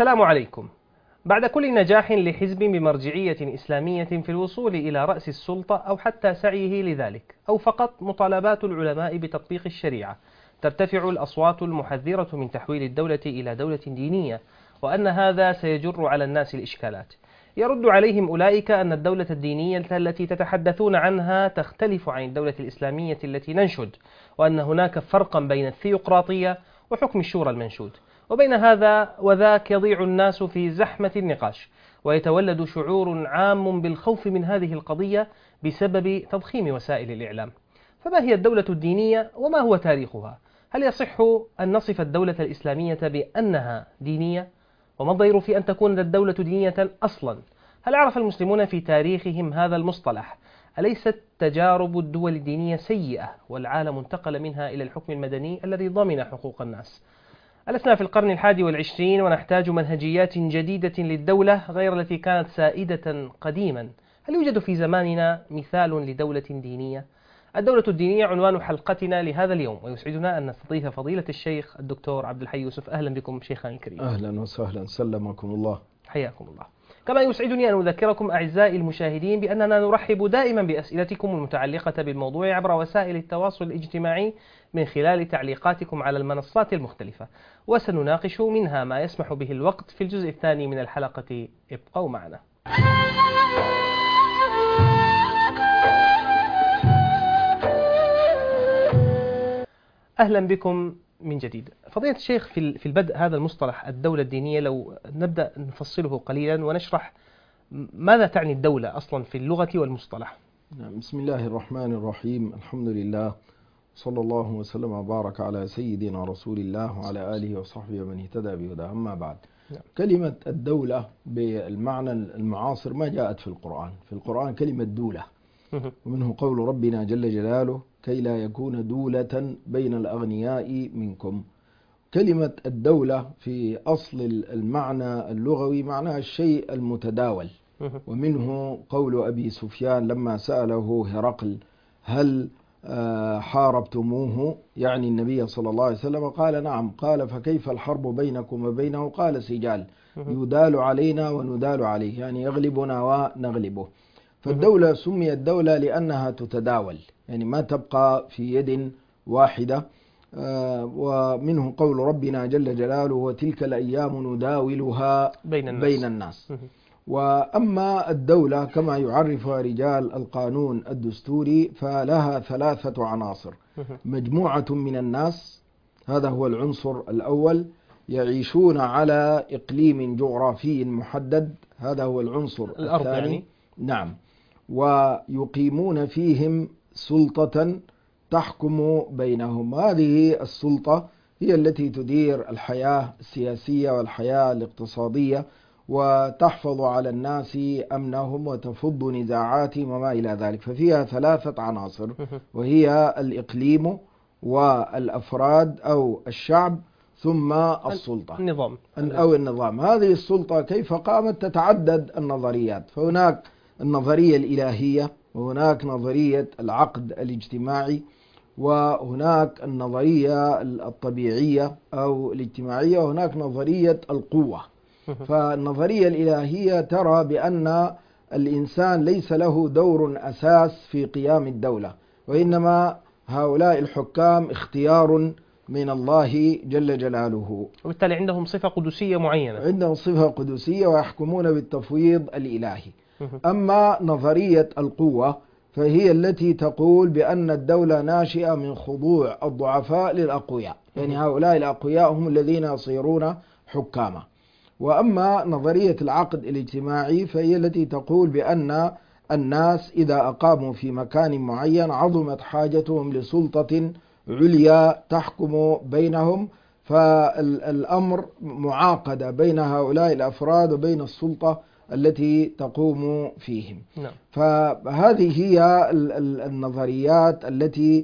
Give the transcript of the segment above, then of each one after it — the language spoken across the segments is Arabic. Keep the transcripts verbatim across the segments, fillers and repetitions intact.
السلام عليكم. بعد كل نجاح لحزب بمرجعية إسلامية في الوصول إلى رأس السلطة أو حتى سعيه لذلك، أو فقط مطالبات العلماء بتطبيق الشريعة، ترتفع الأصوات المحذرة من تحويل الدولة إلى دولة دينية، وأن هذا سيجر على الناس الإشكالات. يرد عليهم أولئك أن الدولة الدينية التي تتحدثون عنها تختلف عن الدولة الإسلامية التي ننشد، وأن هناك فرقا بين الثيوقراطية وحكم الشورى المنشود، وبين هذا وذاك يضيع الناس في زحمة النقاش، ويتولد شعور عام بالخوف من هذه القضية بسبب تضخيم وسائل الإعلام. فما هي الدولة الدينية وما هو تاريخها؟ هل يصح أن نصف الدولة الإسلامية بأنها دينية؟ وما الضير في أن تكون الدولة دينية أصلا؟ هل عرف المسلمون في تاريخهم هذا المصطلح؟ أليست تجارب الدول الدينية سيئة والعالم انتقل منها إلى الحكم المدني الذي ضمن حقوق الناس؟ ألسنا في القرن الحادي والعشرين ونحتاج منهجيات جديدة للدولة غير التي كانت سائدة قديما؟ هل يوجد في زماننا مثال لدولة دينية؟ الدولة الدينية عنوان حلقتنا لهذا اليوم، ويسعدنا أن نستضيف فضيلة الشيخ الدكتور عبد الحي يوسف. أهلا بكم شيخنا الكريم. أهلا وسهلا، سلمكم الله. حياكم الله. كما يسعدني أن أذكركم أعزائي المشاهدين بأننا نرحب دائما بأسئلتكم المتعلقة بالموضوع عبر وسائل التواصل الاجتماعي من خلال تعليقاتكم على المنصات المختلفة، وسنناقش منها ما يسمح به الوقت في الجزء الثاني من الحلقة. ابقوا معنا. أهلا بكم من جديد. فضيلة الشيخ، في البدء هذا المصطلح الدولة الدينية لو نبدأ نفصله قليلا ونشرح ماذا تعني الدولة أصلا في اللغة والمصطلح. بسم الله الرحمن الرحيم، الحمد لله، صلى الله وسلم وبارك على سيدنا رسول الله وعلى آله وصحبه ومن اهتدى بهداه. أما بعد، نعم. كلمة الدولة بالمعنى المعاصر ما جاءت في القرآن. في القرآن كلمة دولة، ومنه قول ربنا جل جلاله: كي لا يكون دولة بين الأغنياء منكم. كلمة الدولة في أصل المعنى اللغوي معناها الشيء المتداول، ومنه قول أبي سفيان لما سأله هرقل: هل حاربتموه؟ يعني النبي صلى الله عليه وسلم. قال: نعم. قال: فكيف الحرب بينكم وبينه؟ قال: سجال، يدال علينا وندال عليه، يعني يغلبنا ونغلبه. فالدولة سميت دولة لأنها تتداول، يعني ما تبقى في يد واحدة. ومنه قول ربنا جل جلاله: وتلك الأيام نداولها بين الناس, بين الناس. وأما الدولة كما يعرفها رجال القانون الدستوري فلها ثلاثة عناصر: مجموعة من الناس، هذا هو العنصر الأول، يعيشون على إقليم جغرافي محدد، هذا هو العنصر الثاني، يعني. نعم. ويقيمون فيهم سلطة تحكم بينهم. هذه السلطة هي التي تدير الحياة السياسية والحياة الاقتصادية، وتحفظ على الناس أمنهم وتفض نزاعاتهم وما إلى ذلك. ففيها ثلاثة عناصر، وهي الإقليم والأفراد أو الشعب ثم السلطة النظام أو النظام. هذه السلطة كيف قامت؟ تتعدد النظريات. فهناك النظرية الإلهية، وهناك نظرية العقد الاجتماعي، وهناك النظرية الطبيعية أو الاجتماعية، وهناك نظرية القوة. فالنظرية الإلهية ترى بأن الإنسان ليس له دور أساس في قيام الدولة، وإنما هؤلاء الحكام اختيار من الله جل جلاله، وبالتالي عندهم صفة قدسية معينة. عندهم صفة قدسية ويحكمون بالتفويض الإلهي. أما نظرية القوة فهي التي تقول بأن الدولة ناشئة من خضوع الضعفاء للأقوياء، يعني هؤلاء الأقوياء هم الذين يصيرون حكاما. وأما نظرية العقد الاجتماعي فهي التي تقول بأن الناس إذا أقاموا في مكان معين عظمت حاجتهم لسلطة عليا تحكم بينهم، فالأمر معاقدة بين هؤلاء الأفراد وبين السلطة التي تقوم فيهم. نعم. فهذه هي النظريات التي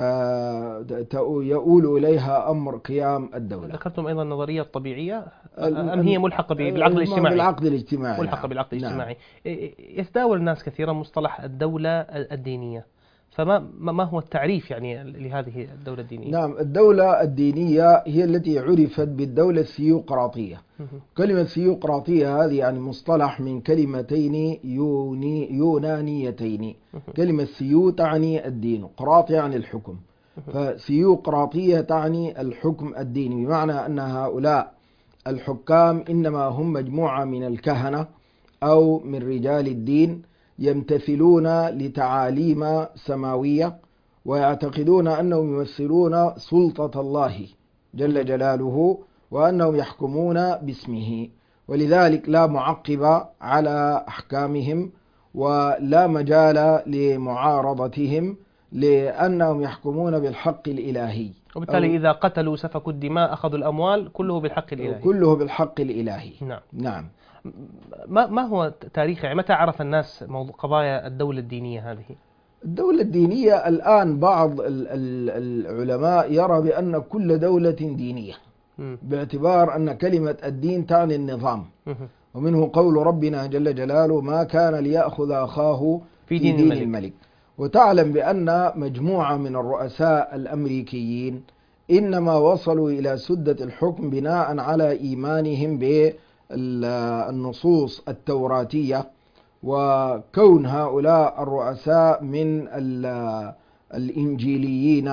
يؤول إليها أمر قيام الدولة. ذكرتم أيضا النظرية الطبيعية، أم هي ملحقة بالعقد الاجتماعي؟ بالعقد الاجتماعي ملحقة نعم. بالعقد الاجتماعي. نعم. يتداول الناس كثيرا مصطلح الدولة الدينية، فما ما هو التعريف يعني لهذه الدولة الدينية؟ نعم، الدولة الدينية هي التي عرفت بالدولة الثيوقراطية. كلمة ثيوقراطية هذه يعني مصطلح من كلمتين يوني يونانيتين. كلمة ثيو تعني الدين، قراط يعني الحكم، فثيوقراطية تعني الحكم الديني، بمعنى أن هؤلاء الحكام إنما هم مجموعة من الكهنة أو من رجال الدين يمتثلون لتعاليم سماوية، ويعتقدون أنهم يمثلون سلطة الله جل جلاله، وأنهم يحكمون باسمه، ولذلك لا معقب على أحكامهم ولا مجال لمعارضتهم، لأنهم يحكمون بالحق الإلهي. وبالتالي إذا قتلوا سفكوا الدماء أخذوا الأموال كله بالحق الإلهي. كله بالحق الإلهي. نعم. نعم. ما ما هو تاريخ، يعني متى عرف الناس موضوع قضايا الدولة الدينية هذه؟ الدولة الدينية الآن بعض العلماء يرى بأن كل دولة دينية، باعتبار أن كلمة الدين تعني النظام، ومنه قول ربنا جل جلاله ما كان ليأخذ أخاه في دين, دين الملك. الملك. وتعلم بأن مجموعة من الرؤساء الأمريكيين إنما وصلوا إلى سدة الحكم بناء على إيمانهم بالنصوص التوراتية، وكون هؤلاء الرؤساء من الإنجيليين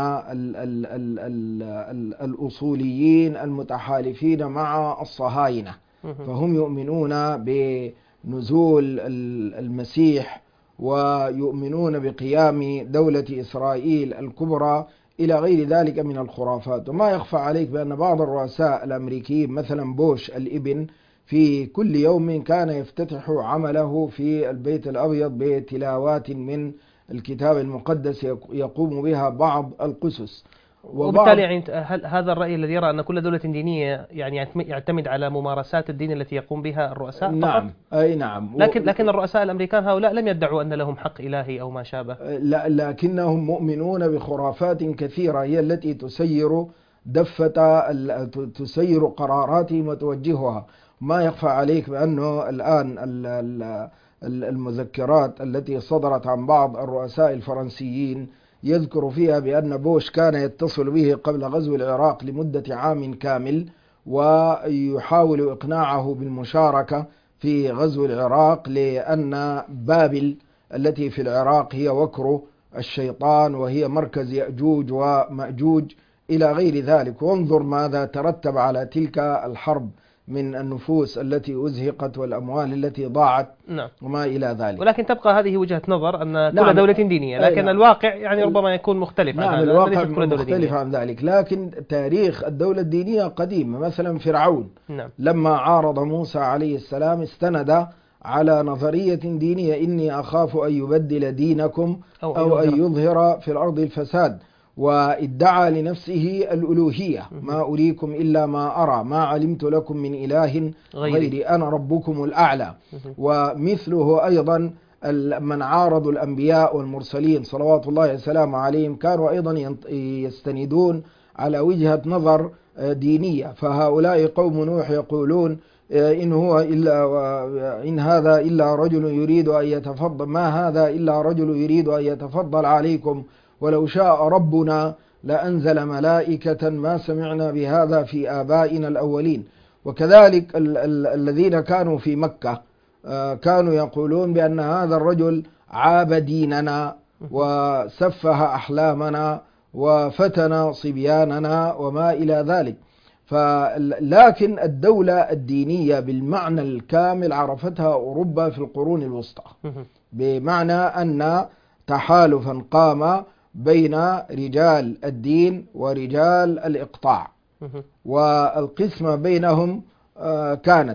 الأصوليين المتحالفين مع الصهاينة، فهم يؤمنون بنزول المسيح ويؤمنون بقيام دولة إسرائيل الكبرى إلى غير ذلك من الخرافات. وما يخفى عليك بأن بعض الرؤساء الأمريكيين مثلا بوش الابن في كل يوم كان يفتتح عمله في البيت الأبيض بتلاوات من الكتاب المقدس يقوم بها بعض القسس. وبالتالي يعني هل هذا الرأي الذي يرى أن كل دولة دينية يعني يعتمد على ممارسات الدين التي يقوم بها الرؤساء فقط؟ نعم، أي نعم. لكن لكن الرؤساء الأمريكان هؤلاء لم يدعوا أن لهم حق إلهي أو ما شابه. لا، لكنهم مؤمنون بخرافات كثيرة هي التي تسير دفة تسير قراراتهم وتوجهها. ما يخفى عليك بأنه الآن المذكرات التي صدرت عن بعض الرؤساء الفرنسيين يذكر فيها بأن بوش كان يتصل به قبل غزو العراق لمدة عام كامل، ويحاول إقناعه بالمشاركة في غزو العراق، لأن بابل التي في العراق هي وكر الشيطان وهي مركز يأجوج ومأجوج إلى غير ذلك. وانظر ماذا ترتب على تلك الحرب من النفوس التي أزهقت والأموال التي ضاعت. نعم. وما إلى ذلك. ولكن تبقى هذه وجهة نظر أن كل نعم. دولة دينية، لكن نعم. الواقع يعني ربما يكون مختلف نعم. عن هذا. الواقع مختلف عن ذلك، لكن تاريخ الدولة الدينية قديم. مثلا فرعون نعم. لما عارض موسى عليه السلام استند على نظرية دينية إني أخاف أن يبدل دينكم أو, أو أن يظهر في الأرض الفساد، وادعى لنفسه الألوهية. ما أريكم إلا ما أرى ما علمت لكم من إله غيري أنا ربكم الأعلى. ومثله أيضا من عارضوا الأنبياء والمرسلين صلوات الله وسلامه عليهم كانوا أيضا يستندون على وجهة نظر دينية. فهؤلاء قوم نوح يقولون إن هو إلا إن هذا إلا رجل يريد أن يتفضل ما هذا إلا رجل يريد أن يتفضل عليكم ولو شاء ربنا لأنزل ملائكة ما سمعنا بهذا في آبائنا الأولين. وكذلك ال ال الذين كانوا في مكة كانوا يقولون بأن هذا الرجل عاب ديننا وسفه أحلامنا وفتن صبياننا وما إلى ذلك. لكن الدولة الدينية بالمعنى الكامل عرفتها أوروبا في القرون الوسطى، بمعنى أن تحالفا قام بين رجال الدين ورجال الإقطاع، والقسمة بينهم كانت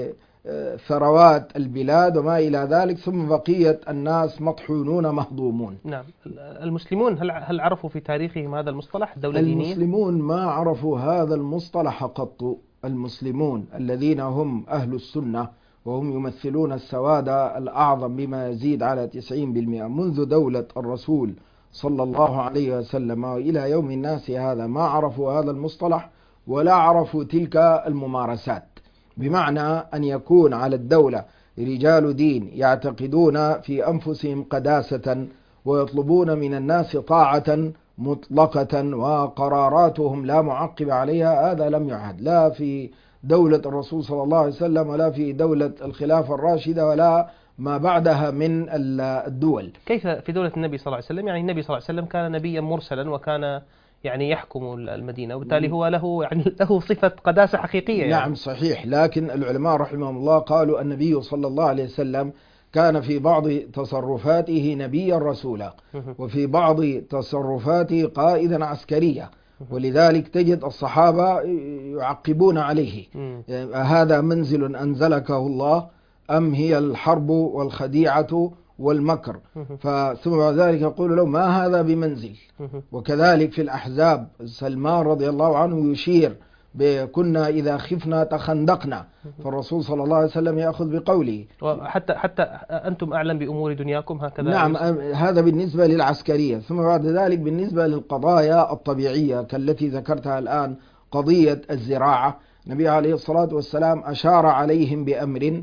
لثروات البلاد وما إلى ذلك، ثم بقية الناس مطحونون مهضومون. نعم. المسلمون هل هل عرفوا في تاريخهم هذا المصطلح الدولة الدينية؟ المسلمون ما عرفوا هذا المصطلح قط. المسلمون الذين هم أهل السنة وهم يمثلون السواد الأعظم بما يزيد على تسعين بالمئة منذ دولة الرسول صلى الله عليه وسلم وإلى يوم الناس هذا، ما عرفوا هذا المصطلح ولا عرفوا تلك الممارسات. بمعنى أن يكون على الدولة رجال دين يعتقدون في أنفسهم قداسة ويطلبون من الناس طاعة مطلقة وقراراتهم لا معقب عليها. هذا لم يعهد لا في دولة الرسول صلى الله عليه وسلم ولا في دولة الخلافة الراشدة ولا ما بعدها من الدول. كيف في دولة النبي صلى الله عليه وسلم؟ يعني النبي صلى الله عليه وسلم كان نبيا مرسلا وكان يعني يحكم المدينة، وبالتالي هو له يعني له صفة قداسة حقيقية يعني. نعم صحيح، لكن العلماء رحمهم الله قالوا النبي صلى الله عليه وسلم كان في بعض تصرفاته نبيا رسولا، وفي بعض تصرفاته قائدا عسكريا، ولذلك تجد الصحابة يعقبون عليه: هذا منزل أنزلكه الله أم هي الحرب والخديعة والمكر؟ فثم بعد ذلك يقول له: ما هذا بمنزل. وكذلك في الأحزاب سلمان رضي الله عنه يشير: كنا إذا خفنا تخندقنا، فالرسول صلى الله عليه وسلم يأخذ بقوله. وحتى حتى أنتم أعلم بأمور دنياكم هكذا. نعم، هذا بالنسبة للعسكرية. ثم بعد ذلك بالنسبة للقضايا الطبيعية كالتي ذكرتها الآن، قضية الزراعة، النبي عليه الصلاة والسلام أشار عليهم بأمر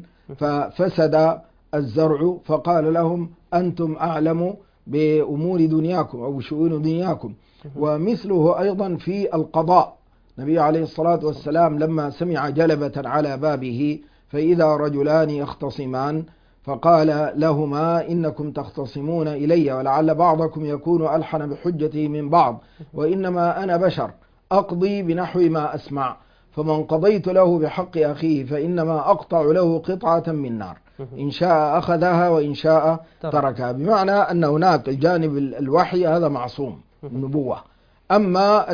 ففسد الزرع، فقال لهم: أنتم أعلم بأمور دنياكم أو شؤون دنياكم. ومثله أيضا في القضاء، النبي عليه الصلاة والسلام لما سمع جلبة على بابه فإذا رجلان يختصمان فقال لهما: إنكم تختصمون إلي ولعل بعضكم يكون ألحن بحجته من بعض، وإنما أنا بشر أقضي بنحو ما أسمع، فمن قضيت له بحق أخيه فإنما أقطع له قطعة من نار، إن شاء أخذها وإن شاء تركها. بمعنى أن هناك الجانب الوحي هذا معصوم النبوة. أما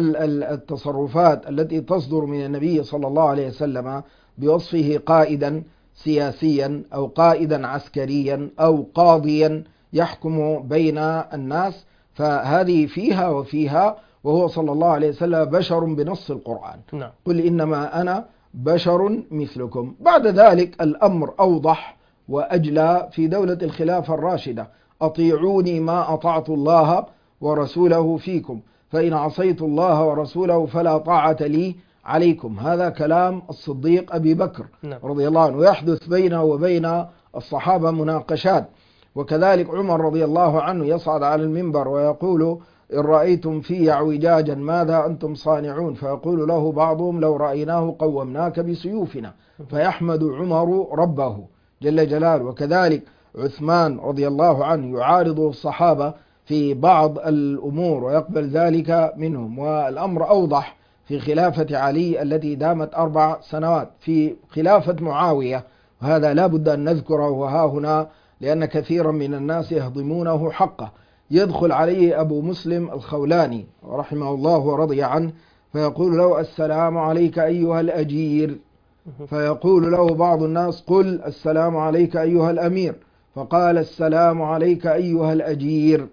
التصرفات التي تصدر من النبي صلى الله عليه وسلم بوصفه قائدا سياسيا أو قائدا عسكريا أو قاضيا يحكم بين الناس، فهذه فيها وفيها، وهو صلى الله عليه وسلم بشر بنص القرآن: نعم. قل إنما أنا بشر مثلكم. بعد ذلك الأمر أوضح وأجلى في دولة الخلافة الراشدة: أطيعوني ما أطعت الله ورسوله فيكم، فإن عصيت الله ورسوله فلا طاعة لي عليكم. هذا كلام الصديق أبي بكر رضي الله عنه، ويحدث بينه وبين الصحابة مناقشات. وكذلك عمر رضي الله عنه يصعد على المنبر ويقول: إن رأيتم في اعوجاجا ماذا أنتم صانعون؟ فيقول له بعضهم: لو رأيناه قومناك بسيوفنا. فيحمد عمر ربه جل جلاله. وكذلك عثمان رضي الله عنه يعارض الصحابة في بعض الأمور ويقبل ذلك منهم. والأمر أوضح في خلافة علي التي دامت أربع سنوات. في خلافة معاوية، وهذا لا بد أن نذكره وها هنا لأن كثيرا من الناس يهضمونه حقه، يدخل عليه أبو مسلم الخولاني رحمه الله ورضي عنه فيقول له: السلام عليك أيها الأجير. فيقول له بعض الناس: قل السلام عليك أيها الأمير. فقال: السلام عليك أيها الأجير.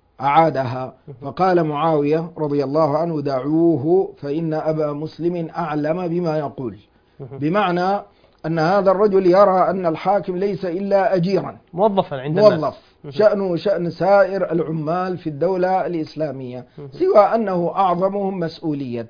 أعادها. فقال معاوية رضي الله عنه: دعوه فإن أبا مسلم أعلم بما يقول. بمعنى أن هذا الرجل يرى أن الحاكم ليس إلا أجيرا، موظفا عند موظف الناس، شأنه شأن سائر العمال في الدولة الإسلامية، سوى أنه أعظمهم مسؤولية.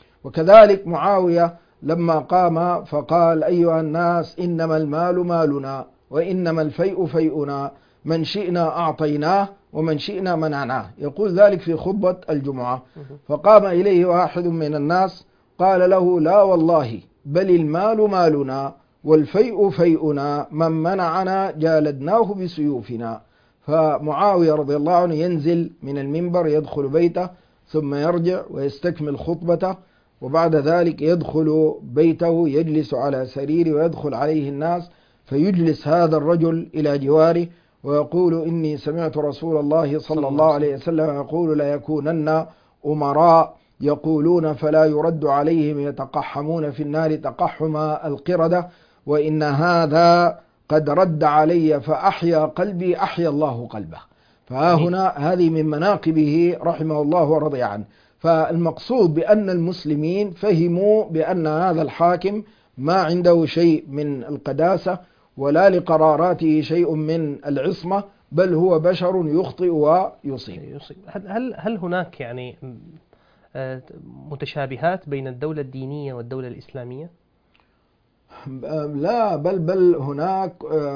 وكذلك معاوية لما قام فقال: أيها الناس، إنما المال مالنا وإنما الفيء فيئنا، من شئنا أعطيناه ومن شئنا منعناه. يقول ذلك في خطبة الجمعة. فقام إليه واحد من الناس قال له: لا والله، بل المال مالنا والفيء فيئنا، من منعنا جالدناه بسيوفنا. فمعاوية رضي الله عنه ينزل من المنبر، يدخل بيته، ثم يرجع ويستكمل خطبته، وبعد ذلك يدخل بيته يجلس على سريره ويدخل عليه الناس، فيجلس هذا الرجل إلى جواره ويقول: إني سمعت رسول الله صلى الله عليه وسلم يقول: لا يكونن أمراء يقولون فلا يرد عليهم يتقحمون في النار تقحم القردة، وإن هذا قد رد علي فأحيا قلبي أحيا الله قلبه. فها هنا هذه من مناقبه رحمه الله ورضي عنه. فالمقصود بأن المسلمين فهموا بأن هذا الحاكم ما عنده شيء من القداسة ولا لقراراته شيء من العصمة، بل هو بشر يخطئ ويصيب. هل هل هناك يعني متشابهات بين الدولة الدينية والدولة الإسلامية؟ لا، بل بل هناك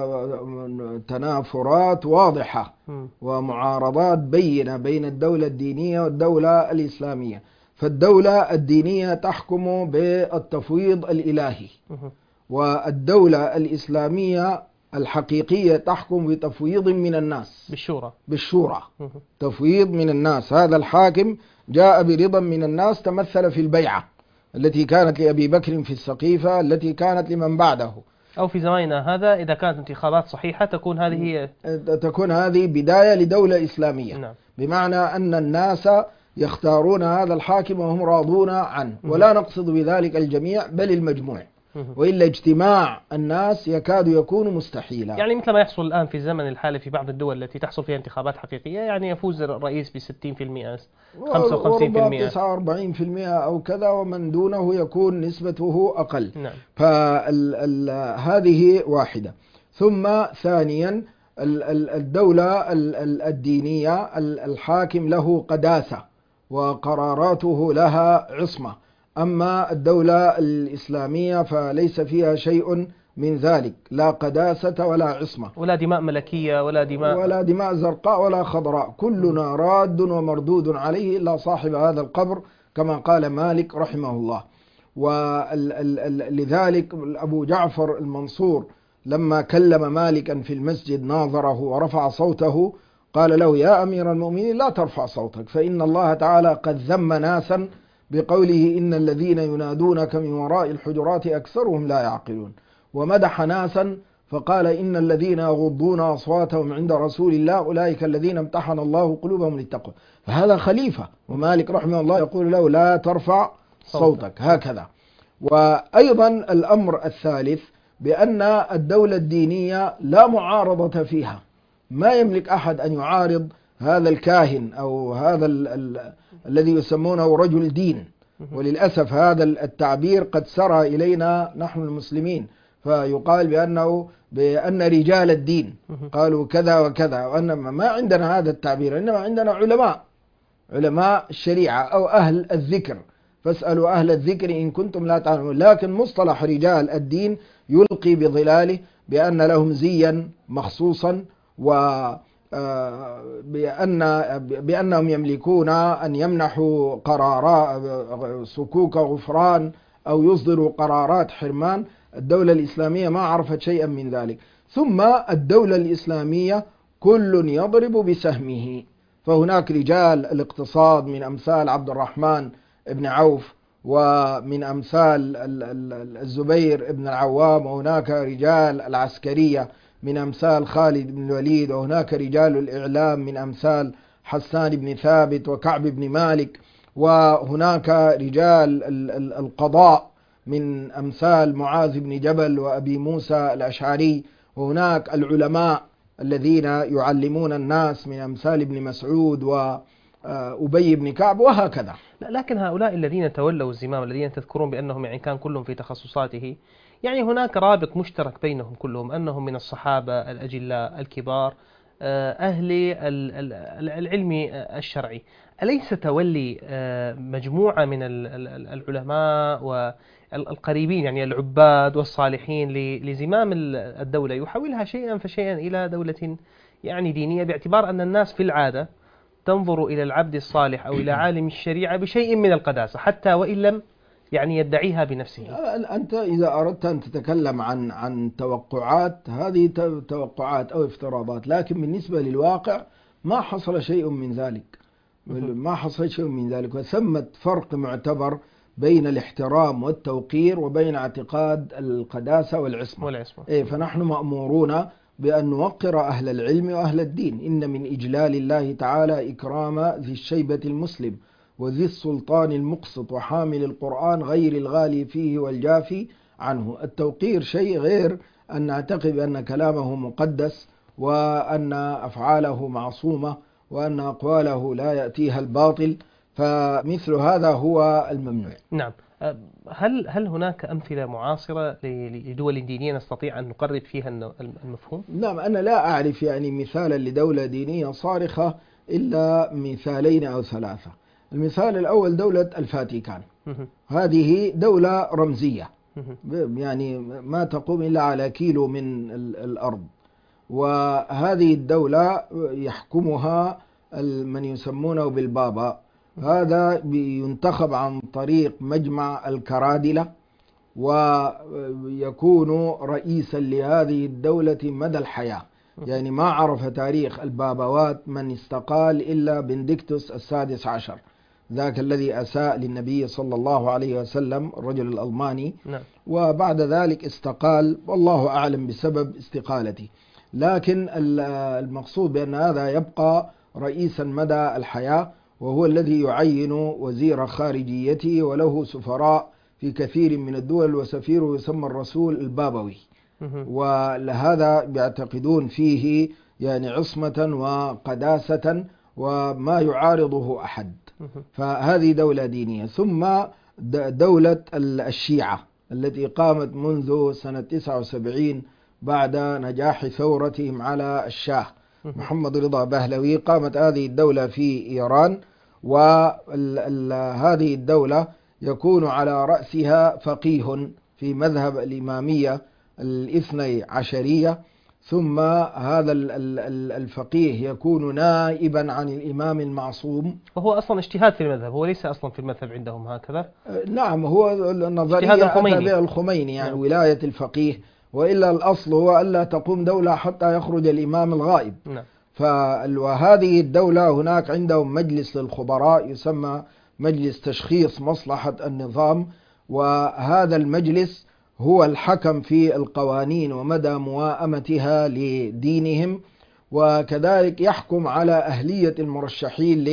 تنافرات واضحة ومعارضات بينة بين الدولة الدينية والدولة الإسلامية. فالدولة الدينية تحكم بالتفويض الإلهي، والدولة الإسلامية الحقيقية تحكم بتفويض من الناس، بالشورى بالشورى تفويض من الناس. هذا الحاكم جاء برضا من الناس، تمثل في البيعة التي كانت لأبي بكر في السقيفة، التي كانت لمن بعده، أو في زماننا هذا إذا كانت انتخابات صحيحة تكون هذه تكون هذه بداية لدولة إسلامية. نعم. بمعنى أن الناس يختارون هذا الحاكم وهم راضون عنه، ولا نقصد بذلك الجميع بل المجموع، وإلا اجتماع الناس يكاد يكون مستحيلا. يعني مثل ما يحصل الآن في الزمن الحالي في بعض الدول التي تحصل فيها انتخابات حقيقية، يعني يفوز الرئيس ب ستين بالمئة خمسة وخمسين بالمئة تسعة وأربعين بالمئة أو كذا، ومن دونه يكون نسبته أقل. نعم. فهذه واحدة. ثم ثانيا الدولة الدينية الحاكم له قداسة وقراراته لها عصمة، أما الدولة الإسلامية فليس فيها شيء من ذلك، لا قداسة ولا عصمة، ولا دماء ملكية ولا دماء ولا دماء زرقاء ولا خضراء، كلنا راد ومردود عليه إلا صاحب هذا القبر، كما قال مالك رحمه الله. ولذلك أبو جعفر المنصور لما كلم مالكا في المسجد ناظره ورفع صوته، قال له: يا أمير المؤمنين لا ترفع صوتك، فإن الله تعالى قد ذم ناسا بقوله: إن الذين ينادونك من وراء الحجرات أكثرهم لا يعقلون. ومدح ناسا فقال: إن الذين يغضون أصواتهم عند رسول الله أولئك الذين امتحن الله قلوبهم للتقوى. فهذا خليفة، ومالك رحمه الله يقول له: لا ترفع صوتك هكذا. وأيضا الأمر الثالث بأن الدولة الدينية لا معارضة فيها، ما يملك أحد أن يعارض هذا الكاهن أو هذا ال ال الذي يسمونه رجل دين. وللأسف هذا التعبير قد سرى إلينا نحن المسلمين، فيقال بأنه بأن رجال الدين قالوا كذا وكذا، وأنما ما عندنا هذا التعبير، إنما عندنا علماء علماء الشريعة أو أهل الذكر، فاسألوا أهل الذكر إن كنتم لا تعلمون. لكن مصطلح رجال الدين يلقي بظلاله بأن لهم زيا مخصوصا، و بأن بأنهم يملكون أن يمنحوا قرارات صكوك غفران أو يصدروا قرارات حرمان. الدولة الإسلامية ما عرفت شيئا من ذلك. ثم الدولة الإسلامية كل يضرب بسهمه، فهناك رجال الاقتصاد من أمثال عبد الرحمن بن عوف ومن أمثال الزبير بن العوام، وهناك رجال العسكرية من أمثال خالد بن الوليد، وهناك رجال الإعلام من أمثال حسان بن ثابت وكعب بن مالك، وهناك رجال القضاء من أمثال معاذ بن جبل وأبي موسى الأشعري، وهناك العلماء الذين يعلمون الناس من أمثال ابن مسعود وأبي بن كعب وهكذا. لكن هؤلاء الذين تولوا الزمام الذين تذكرون بأنهم يعني كان كلهم في تخصصاته، يعني هناك رابط مشترك بينهم كلهم، أنهم من الصحابة الأجلاء الكبار أهل العلم الشرعي. أليس تولي مجموعة من العلماء والقريبين يعني العباد والصالحين لزمام الدولة يحولها شيئا فشيئا إلى دولة يعني دينية، باعتبار أن الناس في العادة تنظر إلى العبد الصالح أو إلى عالم الشريعة بشيء من القداسة حتى وإن لم يعني يدعيها بنفسه؟ أنت إذا أردت أن تتكلم عن عن توقعات، هذه توقعات أو افتراضات، لكن بالنسبة للواقع ما حصل شيء من ذلك، ما حصل شيء من ذلك. وثمة فرق معتبر بين الاحترام والتوقير وبين اعتقاد القداسة والعصمة, والعصمة. إيه، فنحن مأمورون بأن نوقر أهل العلم وأهل الدين. إن من إجلال الله تعالى إكرام ذي الشيبة المسلم وذي السلطان المقسط وحامل القرآن غير الغالي فيه والجافي عنه. التوقير شيء، غير أن نعتقد أن كلامه مقدس وأن أفعاله معصومة وأن أقواله لا يأتيها الباطل، فمثل هذا هو الممنوع. نعم. هل هل هناك أمثلة معاصرة لدول دينية نستطيع أن نقرب فيها المفهوم؟ نعم، أنا لا أعرف يعني مثالا لدولة دينية صارخة إلا مثالين أو ثلاثة. المثال الأول دولة الفاتيكان، هذه دولة رمزية يعني ما تقوم إلا على كيلو من الأرض. وهذه الدولة يحكمها من يسمونه بالبابا، هذا ينتخب عن طريق مجمع الكرادلة، ويكون رئيسا لهذه الدولة مدى الحياة. يعني ما عرف تاريخ البابوات من استقال إلا بنديكتوس السادس عشر، ذاك الذي أساء للنبي صلى الله عليه وسلم، الرجل الألماني. نعم. وبعد ذلك استقال، والله أعلم بسبب استقالته. لكن المقصود بأن هذا يبقى رئيسا مدى الحياة، وهو الذي يعين وزير خارجيته، وله سفراء في كثير من الدول، وسفيره يسمى الرسول البابوي. ولهذا بيعتقدون فيه يعني عصمة وقداسة وما يعارضه أحد. فهذه دولة دينية. ثم دولة الشيعة التي قامت منذ سنة تسعة وسبعين بعد نجاح ثورتهم على الشاه محمد رضا بهلوي. قامت هذه الدولة في إيران، وهذه الدولة يكون على رأسها فقيه في مذهب الإمامية الاثني عشرية، ثم هذا الفقيه يكون نائبا عن الإمام المعصوم. وهو أصلا اجتهاد في المذهب، هو ليس أصلا في المذهب عندهم هكذا. نعم، هو النظرية أتى بها الخميني، يعني نعم. ولاية الفقيه، وإلا الأصل هو ألا تقوم دولة حتى يخرج الإمام الغائب. نعم. وهذه الدولة هناك عندهم مجلس للخبراء يسمى مجلس تشخيص مصلحة النظام، وهذا المجلس هو الحكم في القوانين ومدى موائمتها لدينهم، وكذلك يحكم على أهلية المرشحين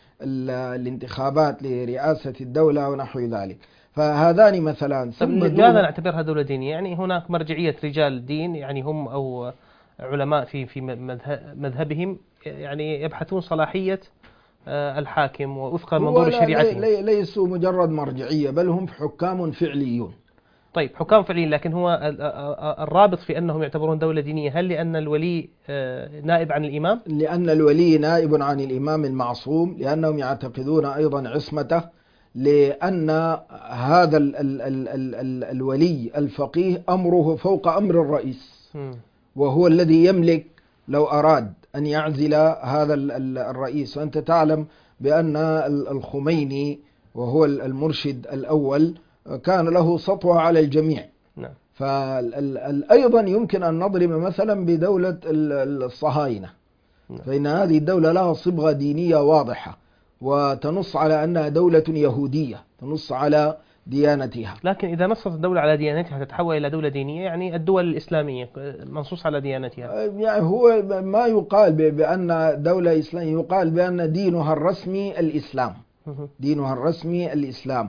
للانتخابات لرئاسة الدولة ونحو ذلك. فهذان مثلا. ثم لماذا نعتبرها دولة دينية؟ يعني هناك مرجعية رجال دين، يعني هم أو علماء في في مذهبهم، يعني يبحثون صلاحية الحاكم ووفق منظور شريعتهم. ليسوا مجرد مرجعية، بل هم حكام فعليون. طيب، حكام فعليين، لكن هو الرابط في أنهم يعتبرون دولة دينية، هل لأن الولي نائب عن الإمام؟ لأن الولي نائب عن الإمام المعصوم، لأنهم يعتقدون أيضا عصمته، لأن هذا ال ال ال ال ال الولي الفقيه أمره فوق أمر الرئيس، وهو الذي يملك لو أراد أن يعزل هذا الرئيس. وأنت تعلم بأن الخميني وهو المرشد الأول كان له سطوة على الجميع. نعم. فأيضا يمكن أن نضرب مثلا بدولة الصهاينة. نعم. فإن هذه الدولة لها صبغة دينية واضحة، وتنص على أنها دولة يهودية، تنص على ديانتها. لكن إذا نصت الدولة على ديانتها تتحول إلى دولة دينية، يعني الدول الإسلامية منصوص على ديانتها. يعني هو ما يقال بأن دولة إسلامية، يقال بأن دينها الرسمي الإسلام. دينها الرسمي الإسلام،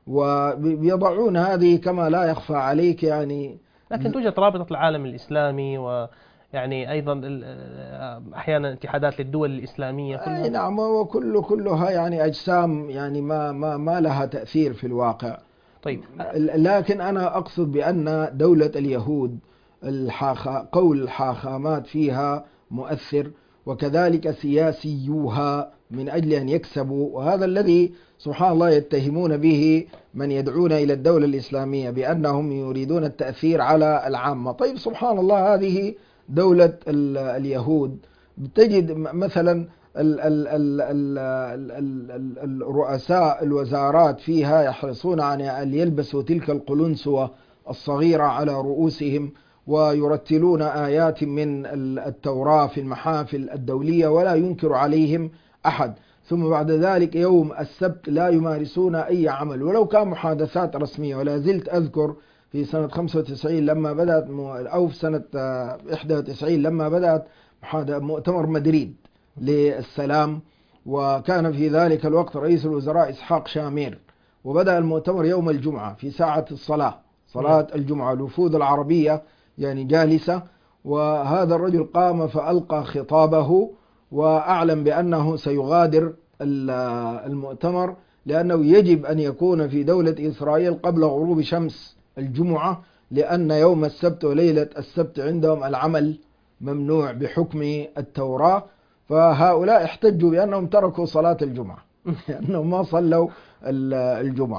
ويضعون هذه كما لا يخفى عليك يعني. لكن توجد رابطة العالم الإسلامي، ويعني أيضا أحيانا اتحادات للدول الإسلامية كلها. أي نعم، وكل كلها يعني أجسام يعني ما ما ما لها تأثير في الواقع. طيب، لكن أنا أقصد بأن دولة اليهود الحاخا قول الحاخامات فيها مؤثر، وكذلك سياسيوها من أجل أن يكسبوا، وهذا الذي سبحان الله يتهمون به من يدعون إلى الدولة الإسلامية بأنهم يريدون التأثير على العامة. طيب سبحان الله، هذه دولة اليهود بتجد مثلا الرؤساء الوزارات فيها يحرصون على أن يلبسوا تلك القلنسوة الصغيرة على رؤوسهم، ويرتلون آيات من التوراة في المحافل الدولية ولا ينكر عليهم أحد. ثم بعد ذلك يوم السبت لا يمارسون أي عمل ولو كان محادثات رسمية. ولا زلت أذكر في سنة خمسة وتسعين لما بدأت، أو في سنة واحد وتسعين لما بدأت مؤتمر مدريد للسلام، وكان في ذلك الوقت رئيس الوزراء إسحاق شامير، وبدأ المؤتمر يوم الجمعة في ساعة الصلاة، صلاة الجمعة، الوفود العربية يعني جالسة، وهذا الرجل قام فألقى خطابه وأعلم بأنه سيغادر المؤتمر، لأنه يجب أن يكون في دولة إسرائيل قبل غروب شمس الجمعة، لأن يوم السبت وليلة السبت عندهم العمل ممنوع بحكم التوراة. فهؤلاء احتجوا بأنهم تركوا صلاة الجمعة لأنهم ما صلوا الجمعة.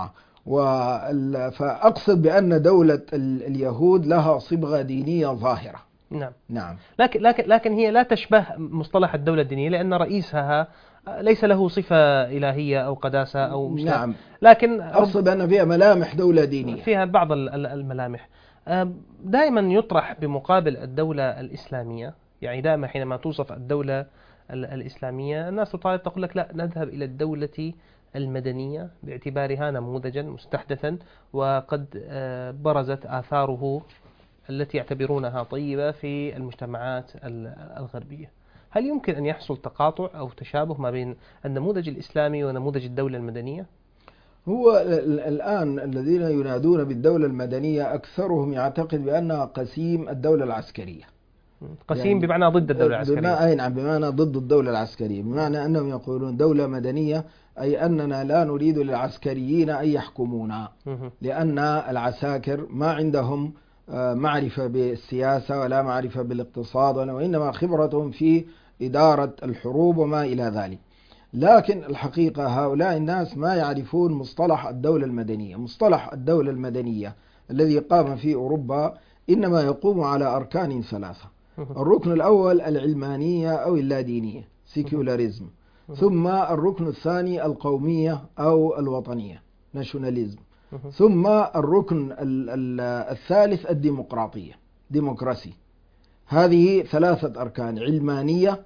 فأقصد بأن دولة اليهود لها صبغة دينية ظاهرة. نعم. نعم. لكن لكن لكن هي لا تشبه مصطلح الدولة الدينية، لأن رئيسها ليس له صفة إلهية أو قداسة أو مش. نعم. لكن أقصد أن فيها ملامح دولة دينية، فيها بعض الملامح. دائما يطرح بمقابل الدولة الإسلامية، يعني دائما حينما توصف الدولة الإسلامية الناس تطالب تقول لك لا، نذهب إلى الدولة المدنية باعتبارها نموذجا مستحدثا وقد برزت آثاره التي يعتبرونها طيبة في المجتمعات الغربية. هل يمكن أن يحصل تقاطع أو تشابه ما بين النموذج الإسلامي ونموذج الدولة المدنية؟ هو الآن الذين ينادون بالدولة المدنية أكثرهم يعتقد بأنها قسيم الدولة العسكرية. قسيم يعني بمعنى ضد الدولة العسكرية. بما أي نعم، بمعنى ضد الدولة العسكرية، بمعنى أنهم يقولون دولة مدنية أي أننا لا نريد للعسكريين أن يحكمونا، لأن العساكر ما عندهم معرفة بالسياسة ولا معرفة بالاقتصاد، وإنما خبرتهم في إدارة الحروب وما إلى ذلك. لكن الحقيقة هؤلاء الناس ما يعرفون مصطلح الدولة المدنية. مصطلح الدولة المدنية الذي قام في أوروبا إنما يقوم على أركان ثلاثة. الركن الأول العلمانية أو اللادينية سيكولاريزم، ثم الركن الثاني القومية أو الوطنية ناشوناليزم، ثم الركن الثالث الديمقراطية ديمقراسي. هذه ثلاثة أركان: علمانية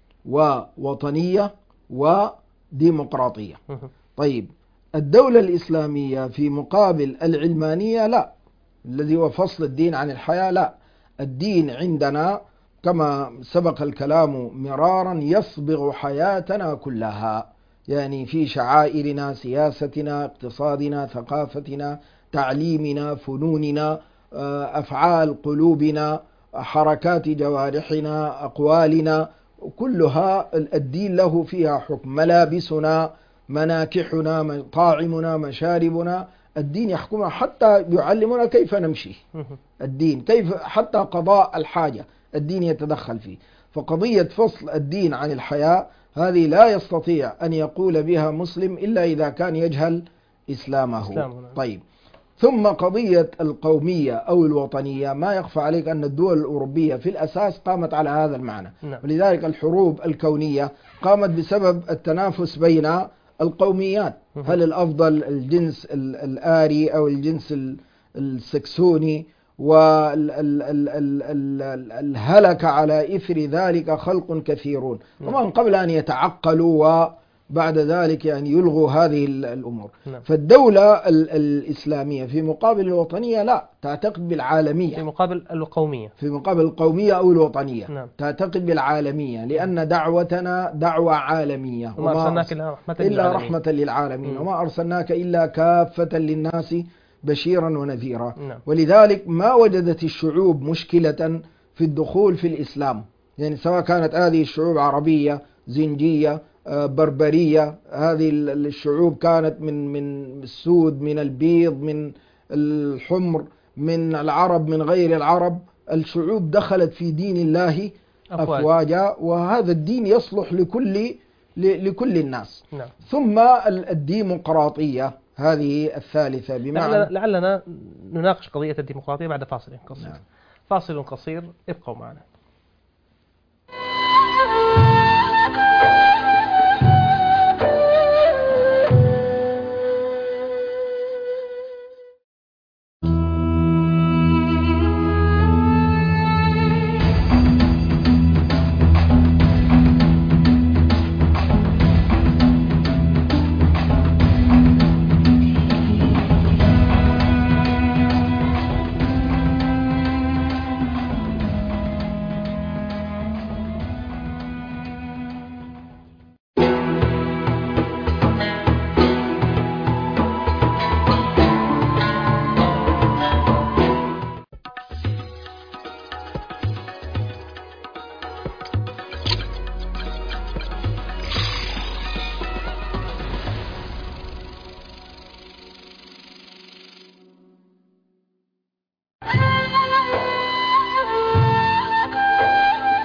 ووطنية وديمقراطية. طيب، الدولة الإسلامية في مقابل العلمانية لا، الذي هو فصل الدين عن الحياة، لا، الدين عندنا كما سبق الكلام مرارا يصبغ حياتنا كلها، يعني في شعائرنا، سياستنا، اقتصادنا، ثقافتنا، تعليمنا، فنوننا، أفعال قلوبنا، حركات جوارحنا، أقوالنا، كلها الدين له فيها حكم. ملابسنا، مناكحنا، مطاعمنا، مشاربنا، الدين يحكمها، حتى يعلمنا كيف نمشي. الدين كيف، حتى قضاء الحاجة الدين يتدخل فيه. فقضية فصل الدين عن الحياة هذه لا يستطيع أن يقول بها مسلم إلا إذا كان يجهل إسلامه. إسلامنا. طيب، ثم قضية القومية أو الوطنية، ما يخفى عليك أن الدول الأوروبية في الأساس قامت على هذا المعنى. نعم. ولذلك الحروب الكونية قامت بسبب التنافس بين القوميات. هل الأفضل الجنس الآري أو الجنس السكسوني، والهلك على إثر ذلك خلق كثيرون، ومن قبل أن يتعقلوا وبعد ذلك يعني يلغوا هذه الأمور. فالدولة الإسلامية في مقابل الوطنية لا، تعتقد بالعالمية. في مقابل القومية في مقابل القومية أو الوطنية. نعم. تعتقد بالعالمية، لأن دعوتنا دعوة عالمية، وما أرسلناك إلا رحمة للعالمين، وما أرسلناك إلا كافة للناس بشيرا ونذيرا. نعم. ولذلك ما وجدت الشعوب مشكلة في الدخول في الإسلام، يعني سواء كانت هذه الشعوب عربية، زنجية، بربرية، هذه الشعوب كانت من من السود، من البيض، من الحمر، من العرب، من غير العرب، الشعوب دخلت في دين الله أفواجا، وهذا الدين يصلح لكل لكل الناس. نعم. ثم الديمقراطية هذه الثالثة، بمعنى لعلنا نناقش قضية الديمقراطية بعد فاصل قصير. نعم. فاصل قصير، ابقوا معنا.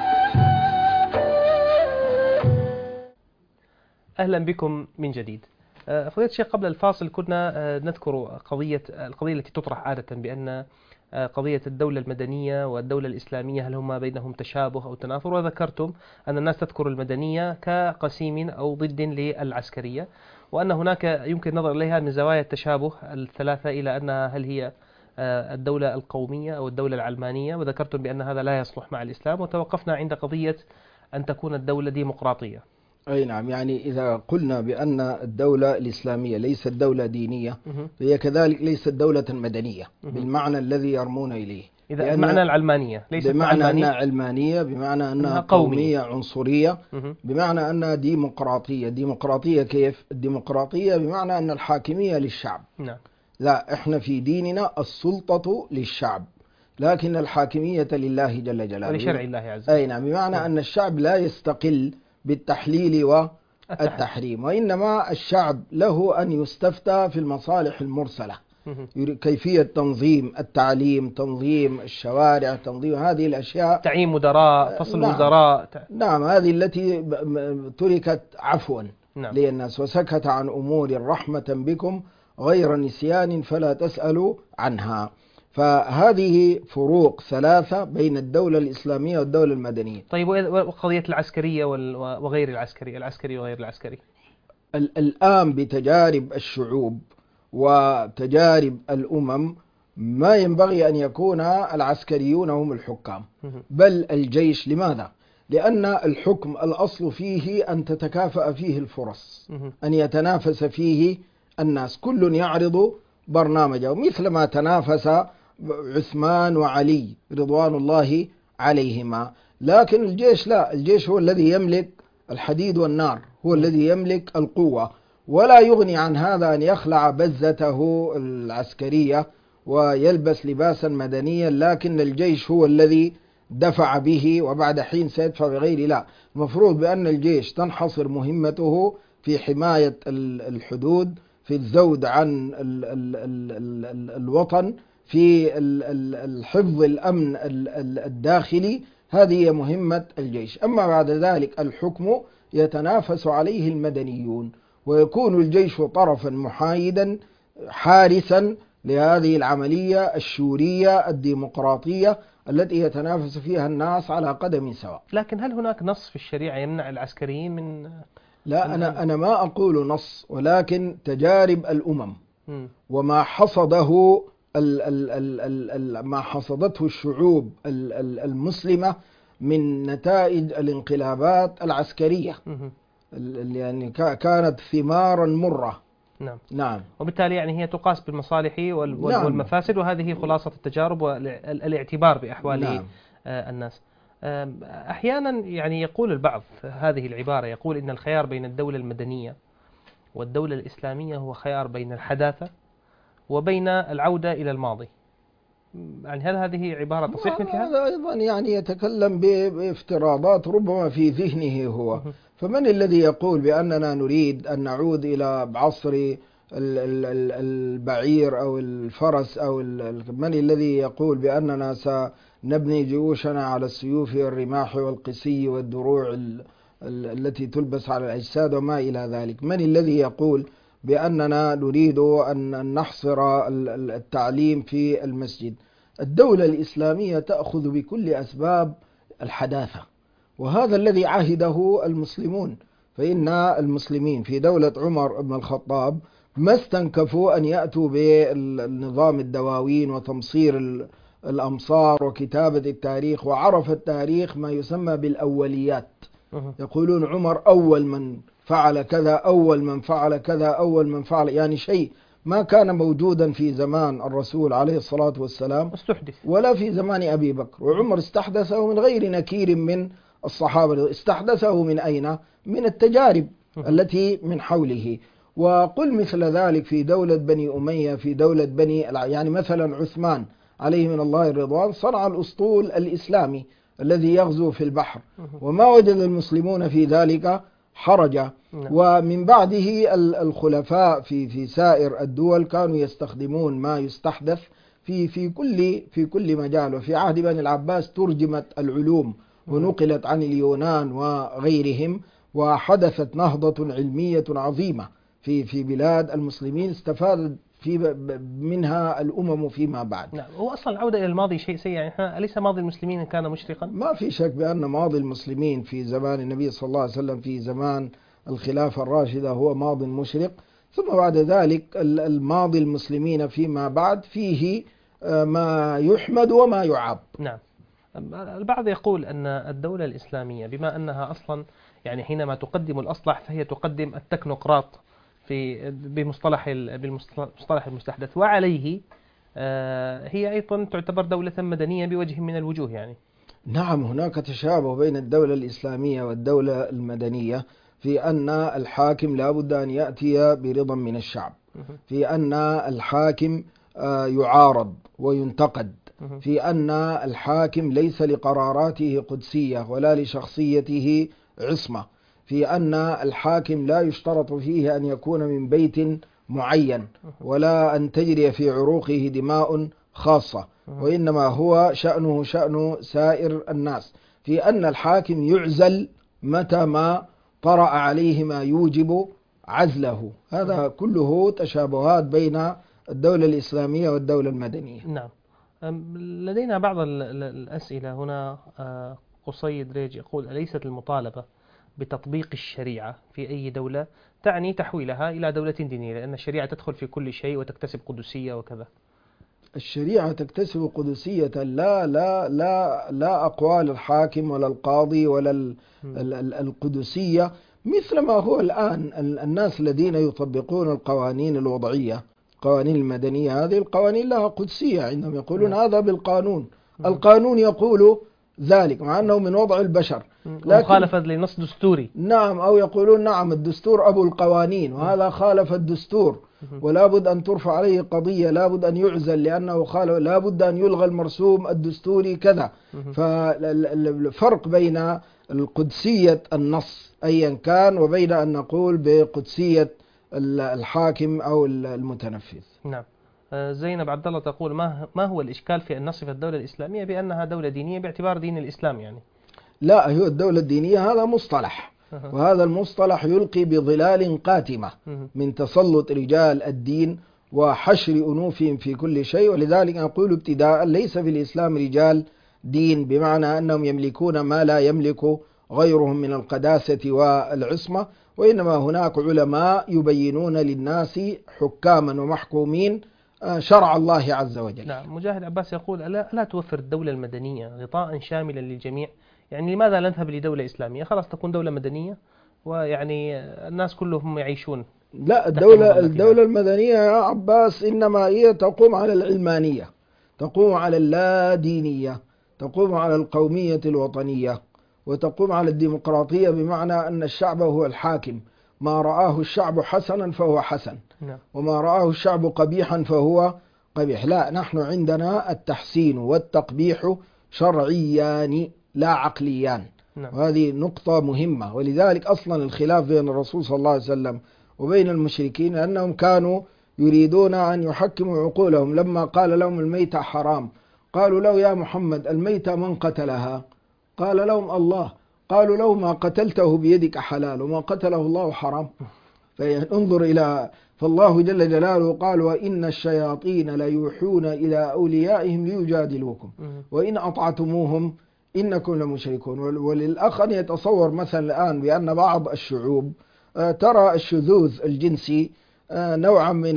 أهلا بكم من جديد. فضيلة الشيخ، قبل الفاصل كنا نذكر قضية القضية التي تطرح عادة بأن قضية الدولة المدنية والدولة الإسلامية هل هما بينهم تشابه أو تنافر، وذكرتم أن الناس تذكر المدنية كقسيم أو ضد للعسكرية، وأن هناك يمكن النظر إليها من زوايا التشابه الثلاثة إلى أنها هل هي الدولة القومية أو الدولة العلمانية، وذكرتم بأن هذا لا يصلح مع الإسلام، وتوقفنا عند قضية أن تكون الدولة ديمقراطية. أي نعم، يعني إذا قلنا بأن الدولة الإسلامية ليست دولة دينية فهي كذلك ليست دولة مدنية بالمعنى الذي يرمون إليه. إذا بمعنى العلمانية ليست بمعنى علمانية، أنها علمانية، بمعنى أنها قومية عنصرية، بمعنى أنها ديمقراطية. ديمقراطية كيف؟ الديمقراطية بمعنى أن الحاكمية للشعب. نعم. لا، إحنا في ديننا السلطة للشعب لكن الحاكمية لله جل جلاله ولشرع الله عز وجل. أي نعم، بمعنى نعم. أن الشعب لا يستقل بالتحليل والتحريم، وإنما الشعب له أن يستفتى في المصالح المرسلة، كيفية تنظيم التعليم، تنظيم الشوارع، تنظيم هذه الأشياء، تعيين مدراء، فصل نعم. وزراء. نعم، هذه التي تركت عفوا نعم. للناس، وسكت عن أمور رحمة بكم غير نسيان فلا تسألوا عنها. فهذه فروق ثلاثة بين الدولة الإسلامية والدولة المدنية. طيب، وقضية العسكرية وغير العسكري، العسكري وغير العسكري؟ الآن بتجارب الشعوب وتجارب الأمم ما ينبغي أن يكون العسكريون هم الحكام، بل الجيش. لماذا؟ لأن الحكم الأصل فيه أن تتكافأ فيه الفرص، أن يتنافس فيه الناس، كل يعرض برنامجه، مثل ما تنافس عثمان وعلي رضوان الله عليهما. لكن الجيش لا، الجيش هو الذي يملك الحديد والنار، هو الذي يملك القوة، ولا يغني عن هذا أن يخلع بزته العسكرية ويلبس لباسا مدنيا، لكن الجيش هو الذي دفع به وبعد حين سيدفع بغيره. لا، المفروض بأن الجيش تنحصر مهمته في حماية الحدود، في الزود عن ال ال ال ال ال الوطن، في الحفظ الأمن الداخلي. هذه هي مهمة الجيش. أما بعد ذلك الحكم يتنافس عليه المدنيون، ويكون الجيش طرفا محايدا حارسا لهذه العملية الشورية الديمقراطية التي يتنافس فيها الناس على قدم سواء. لكن هل هناك نص في الشريعة يمنع العسكريين من؟ لا، أنا أنا ما أقول نص، ولكن تجارب الأمم م. وما حصده ال ال ال ال ال ما حصدته الشعوب ال ال المسلمة من نتائج الانقلابات العسكرية، يعني كانت ثمارا مرة. نعم. نعم. وبالتالي يعني هي تقاس بالمصالح والمفاسد، نعم. وهذه خلاصة التجارب والاعتبار بأحوال نعم. الناس. أحيانا يعني يقول البعض هذه العبارة، يقول إن الخيار بين الدولة المدنية والدولة الإسلامية هو خيار بين الحداثة وبين العودة إلى الماضي. يعني هل هذه عبارة تصح مثلها؟ هذا أيضا يعني يتكلم بافتراضات ربما في ذهنه هو. فمن الذي يقول بأننا نريد أن نعود إلى عصر البعير أو الفرس، أو من الذي يقول بأننا سنبني جيوشنا على السيوف والرماح والقسي والدروع التي تلبس على الأجساد وما إلى ذلك؟ من الذي يقول بأننا نريد أن نحصر التعليم في المسجد؟ الدولة الإسلامية تأخذ بكل أسباب الحداثة، وهذا الذي عهده المسلمون. فإن المسلمين في دولة عمر بن الخطاب ما استنكفوا أن يأتوا بالنظام الدواوين وتمصير الأمصار وكتابة التاريخ، وعرف التاريخ ما يسمى بالأوليات. يقولون عمر أول من فعل كذا، أول من فعل كذا، أول من فعل، يعني شيء ما كان موجودا في زمان الرسول عليه الصلاة والسلام استحدث، ولا في زمان أبي بكر. وعمر استحدثه من غير نكير من الصحابة. استحدثه من أين؟ من التجارب التي من حوله. وقل مثل ذلك في دولة بني أمية، في دولة بني، يعني مثلا عثمان عليه من الله الرضوان صنع الأسطول الإسلامي الذي يغزو في البحر، وما وجد المسلمون في ذلك حرجا. ومن بعده الخلفاء في في سائر الدول كانوا يستخدمون ما يستحدث في في كل في كل مجال. وفي عهد بني العباس ترجمت العلوم ونقلت عن اليونان وغيرهم، وحدثت نهضة علمية عظيمة في في بلاد المسلمين استفادت في منها الأمم فيما بعد. نعم، هو أصلا العودة إلى الماضي شيء سيء، يعني إحنا أليس ماضي المسلمين كان مشرقا؟ ما في شك بأن ماضي المسلمين في زمان النبي صلى الله عليه وسلم في زمان الخلافة الراشدة هو ماض مشرق، ثم بعد ذلك الماضي المسلمين فيما بعد فيه ما يحمد وما يعاب. نعم. البعض يقول أن الدولة الإسلامية بما أنها أصلا يعني حينما تقدم الأصلح فهي تقدم التكنوقراط في بمصطلح بمصطلح المستحدث، وعليه هي أيضا تعتبر دولة مدنية بوجه من الوجوه يعني. نعم، هناك تشابه بين الدولة الإسلامية والدولة المدنية في أن الحاكم لا بد أن يأتي برضا من الشعب، في أن الحاكم يعارض وينتقد، في أن الحاكم ليس لقراراته قدسية ولا لشخصيته عصمة، في أن الحاكم لا يشترط فيه أن يكون من بيت معين ولا أن تجري في عروقه دماء خاصة، وإنما هو شأنه شأن سائر الناس، في أن الحاكم يعزل متى ما طرأ عليه ما يوجب عزله. هذا كله تشابهات بين الدولة الإسلامية والدولة المدنية. نعم. لدينا بعض الأسئلة هنا. قصيد ريج يقول: أليست المطالبة بتطبيق الشريعة في أي دولة تعني تحويلها إلى دولة دينية، لأن الشريعة تدخل في كل شيء وتكتسب قدسية وكذا؟ الشريعة تكتسب قدسية لا لا لا لا أقوال الحاكم ولا القاضي ولا القدسية مثل ما هو الآن. الناس الذين يطبقون القوانين الوضعية، القوانين المدنية، هذه القوانين لها قدسية عندهم، يقولون هذا بالقانون، القانون يقول ذلك مع أنه من وضع البشر، مخالفة لنص دستوري. نعم، أو يقولون نعم الدستور أبو القوانين وهذا خالف الدستور ولا بد أن ترفع عليه قضية، لا بد أن يعزل لأنه خالف، لا بد أن يلغى المرسوم الدستوري كذا. فالفرق بين القدسية النص أيا كان وبين أن نقول بقدسية الحاكم أو المتنفذ. نعم. زينب عبد الله تقول: ما ما هو الإشكال في أن نصف الدولة الإسلامية بأنها دولة دينية باعتبار دين الإسلام يعني؟ لا، هي الدولة الدينية هذا مصطلح، وهذا المصطلح يلقي بظلال قاتمة من تسلط رجال الدين وحشر أنوفهم في كل شيء. ولذلك أقول ابتداء ليس في الإسلام رجال دين بمعنى أنهم يملكون ما لا يملك غيرهم من القداسة والعصمة، وإنما هناك علماء يبينون للناس حكاما ومحكومين شرع الله عز وجل. نعم. مجاهد عباس يقول: ألا, ألا توفر الدولة المدنية غطاء شاملا للجميع؟ يعني لماذا لا نذهب لدولة إسلامية خلاص تكون دولة مدنية ويعني الناس كلهم يعيشون؟ لا، الدولة الدولة المدنية يا عباس إنما هي تقوم على العلمانية، تقوم على اللادينية، تقوم على القومية الوطنية، وتقوم على الديمقراطية بمعنى أن الشعب هو الحاكم، ما رآه الشعب حسنا فهو حسن، وما رآه الشعب قبيحا فهو قبيح. لا، نحن عندنا التحسين والتقبيح شرعيان لا عقليان. نعم. وهذه نقطة مهمة، ولذلك أصلا الخلاف بين الرسول صلى الله عليه وسلم وبين المشركين أنهم كانوا يريدون أن يحكموا عقولهم. لما قال لهم الميتة حرام قالوا له: يا محمد الميتة من قتلها؟ قال لهم: الله. قالوا له: ما قتلته بيدك حلال وما قتله الله حرام. فانظر إلى فالله جل جلاله قال: وإن الشياطين ليوحون إلى أوليائهم ليجادلوكم وإن أطعتموهم إنكم لمشركون. وللأخ أن يتصور مثلا الآن بأن بعض الشعوب ترى الشذوذ الجنسي نوعا من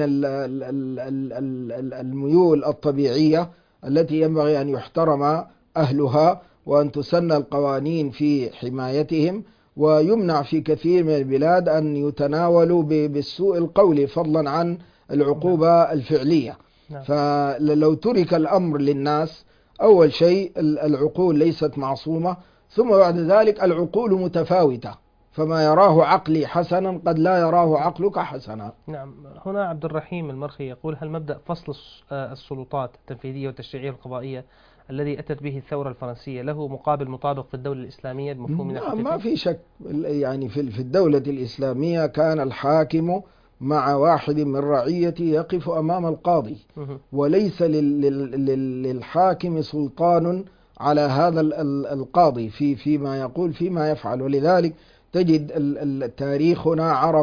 الميول الطبيعية التي ينبغي أن يحترم أهلها وأن تسن القوانين في حمايتهم، ويمنع في كثير من البلاد أن يتناولوا بالسوء القولي فضلا عن العقوبة الفعلية. فلو ترك الأمر للناس، أول شيء العقول ليست معصومة، ثم بعد ذلك العقول متفاوتة، فما يراه عقلي حسنا قد لا يراه عقلك حسنا. نعم. هنا عبد الرحيم المرخي يقول: هل مبدأ فصل السلطات التنفيذية والتشريعية القضائية الذي أتت به الثورة الفرنسية له مقابل مطابق في الدولة الإسلامية بمفهوم نعم، ما في شك. يعني في الدولة الإسلامية كان الحاكم مع واحد من رعيته يقف أمام القاضي، وليس للحاكم سلطان على هذا القاضي في فيما يقول فيما يفعل. ولذلك تجد تاريخنا عرف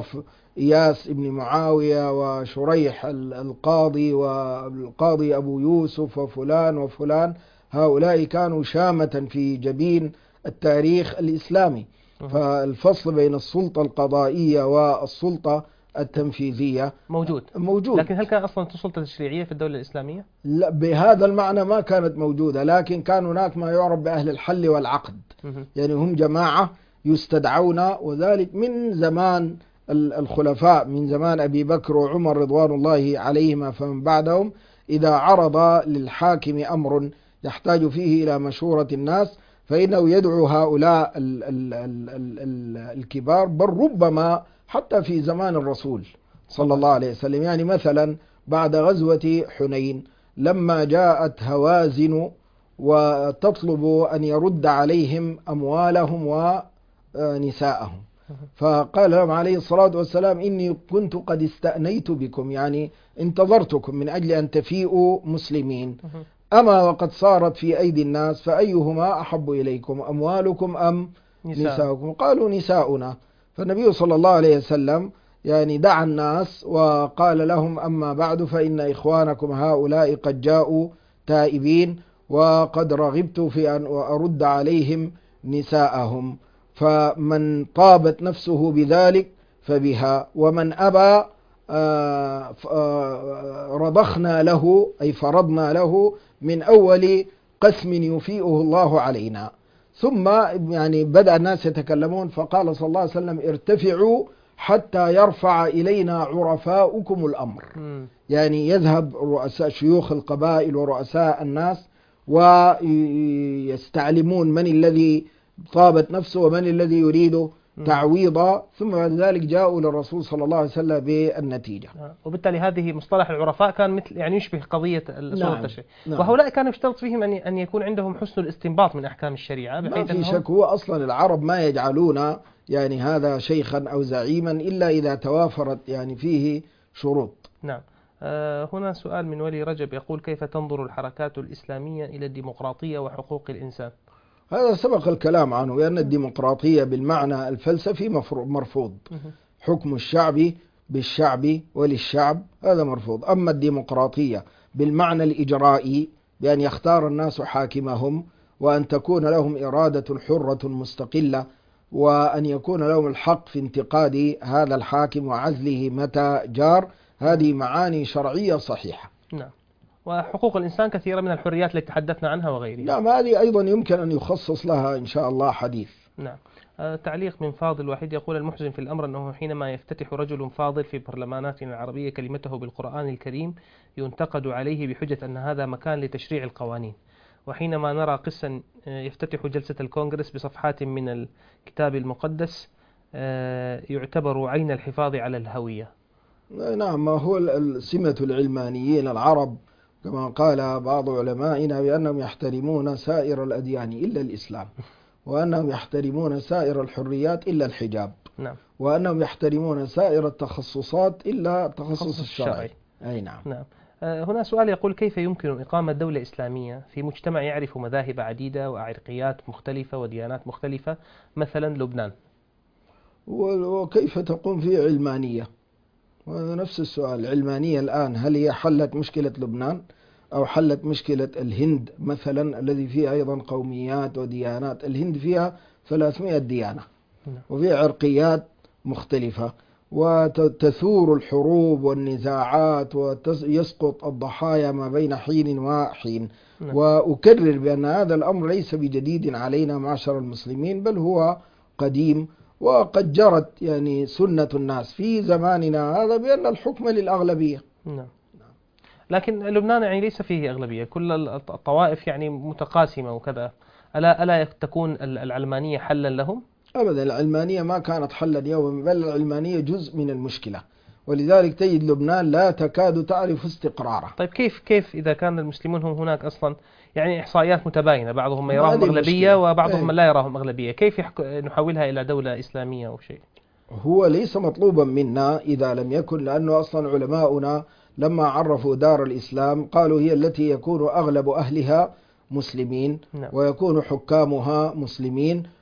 إياس بن معاوية وشريح القاضي والقاضي أبو يوسف وفلان وفلان، هؤلاء كانوا شامة في جبين التاريخ الإسلامي. فالفصل بين السلطة القضائية والسلطة التنفيذية موجود موجود. لكن هل كان أصلا سلطة تشريعية في الدولة الإسلامية؟ لا، بهذا المعنى ما كانت موجودة، لكن كان هناك ما يعرف بأهل الحل والعقد. يعني هم جماعة يستدعون، وذلك من زمان الخلفاء، من زمان أبي بكر وعمر رضوان الله عليهما فمن بعدهم، إذا عرض للحاكم أمر يحتاج فيه إلى مشورة الناس فإنه يدعو هؤلاء ال ال ال ال ال الكبار، بل ربما حتى في زمان الرسول صلى الله عليه وسلم. يعني مثلا بعد غزوة حنين لما جاءت هوازن وتطلب أن يرد عليهم أموالهم ونساءهم، فقال لهم عليه الصلاة والسلام: إني كنت قد استأنيت بكم، يعني انتظرتكم من أجل أن تفيئوا مسلمين، أما وقد صارت في أيدي الناس فأيهما أحب إليكم، أموالكم أم نساؤكم؟ قالوا نساؤنا. فالنبي صلى الله عليه وسلم يعني دعا الناس وقال لهم: أما بعد فإن إخوانكم هؤلاء قد جاءوا تائبين، وقد رغبت في أن أرد عليهم نساءهم، فمن طابت نفسه بذلك فبها، ومن أبى رضخنا له، أي فرضنا له من أول قسم يفيئه الله علينا. ثم يعني بدأ الناس يتكلمون، فقال صلى الله عليه وسلم: ارتفعوا حتى يرفع إلينا عرفاؤكم الأمر. يعني يذهب رؤساء شيوخ القبائل ورؤساء الناس ويستعلمون من الذي طابت نفسه ومن الذي يريد تعويضا، ثم بعد ذلك جاءوا للرسول صلى الله عليه وسلم بالنتيجة. وبالتالي هذه مصطلح العرفاء كان مثل يعني يشبه قضية السلطة نعم. التشريعية. نعم. وهؤلاء كان يشترط فيهم أن أن يكون عندهم حسن الاستنباط من أحكام الشريعة، ما بحيث في أنهم شك. هو أصلا العرب ما يجعلون يعني هذا شيخا أو زعيما إلا إذا توافرت يعني فيه شروط. نعم. آه هنا سؤال من ولي رجب يقول: كيف تنظر الحركات الإسلامية إلى الديمقراطية وحقوق الإنسان؟ هذا سبق الكلام عنه، لأن الديمقراطية بالمعنى الفلسفي مرفوض. حكم الشعب بالشعب وللشعب هذا مرفوض. أما الديمقراطية بالمعنى الإجرائي، بأن يختار الناس حاكمهم، وأن تكون لهم إرادة حرة مستقلة، وأن يكون لهم الحق في انتقاد هذا الحاكم وعزله متى جار، هذه معاني شرعية صحيحة. نعم. وحقوق الإنسان كثيرة من الحريات التي تحدثنا عنها وغيرها. نعم، هذه أيضا يمكن أن يخصص لها إن شاء الله حديث. نعم. آه تعليق من فاضل واحد يقول: المحزن في الأمر أنه حينما يفتتح رجل فاضل في برلماناتنا العربية كلمته بالقرآن الكريم ينتقد عليه بحجة أن هذا مكان لتشريع القوانين، وحينما نرى قسا يفتتح جلسة الكونغرس بصفحات من الكتاب المقدس يعتبر عين الحفاظ على الهوية. نعم، ما هو سمة العلمانيين العرب كما قال بعض علمائنا بأنهم يحترمون سائر الأديان إلا الإسلام، وأنهم يحترمون سائر الحريات إلا الحجاب. نعم. وأنهم يحترمون سائر التخصصات إلا التخصص الشرعي. أي نعم. نعم. هنا سؤال يقول: كيف يمكن إقامة دولة إسلامية في مجتمع يعرف مذاهب عديدة وعرقيات مختلفة وديانات مختلفة، مثلا لبنان؟ وكيف تقوم فيه علمانية؟ ونفس السؤال، العلمانية الآن هل هي حلت مشكلة لبنان أو حلت مشكلة الهند مثلا الذي فيها أيضا قوميات وديانات؟ الهند فيها ثلاثمائة ديانة وفيها عرقيات مختلفة، وتثور الحروب والنزاعات ويسقط الضحايا ما بين حين وحين. وأكرر بأن هذا الأمر ليس بجديد علينا معشر المسلمين، بل هو قديم، وقد جرت يعني سنة الناس في زماننا هذا بأن الحكم للأغلبية. نعم. لكن لبنان يعني ليس فيه أغلبية، كل الطوائف يعني متقاسمة وكذا، ألا ألا تكون العلمانية حلا لهم؟ أبدا، العلمانية ما كانت حلا يوما، بل العلمانية جزء من المشكلة، ولذلك تجد لبنان لا تكاد تعرف استقراره. طيب كيف كيف إذا كان المسلمون هم هناك أصلا يعني إحصائيات متباينة، بعضهم يراهم أغلبية وبعضهم لا يراهم أغلبية، كيف نحولها إلى دولة إسلامية أو شيء؟ هو ليس مطلوبا منا إذا لم يكن، لأنه أصلا علماؤنا لما عرفوا دار الإسلام قالوا هي التي يكون أغلب أهلها مسلمين. نعم. ويكون حكامها مسلمين،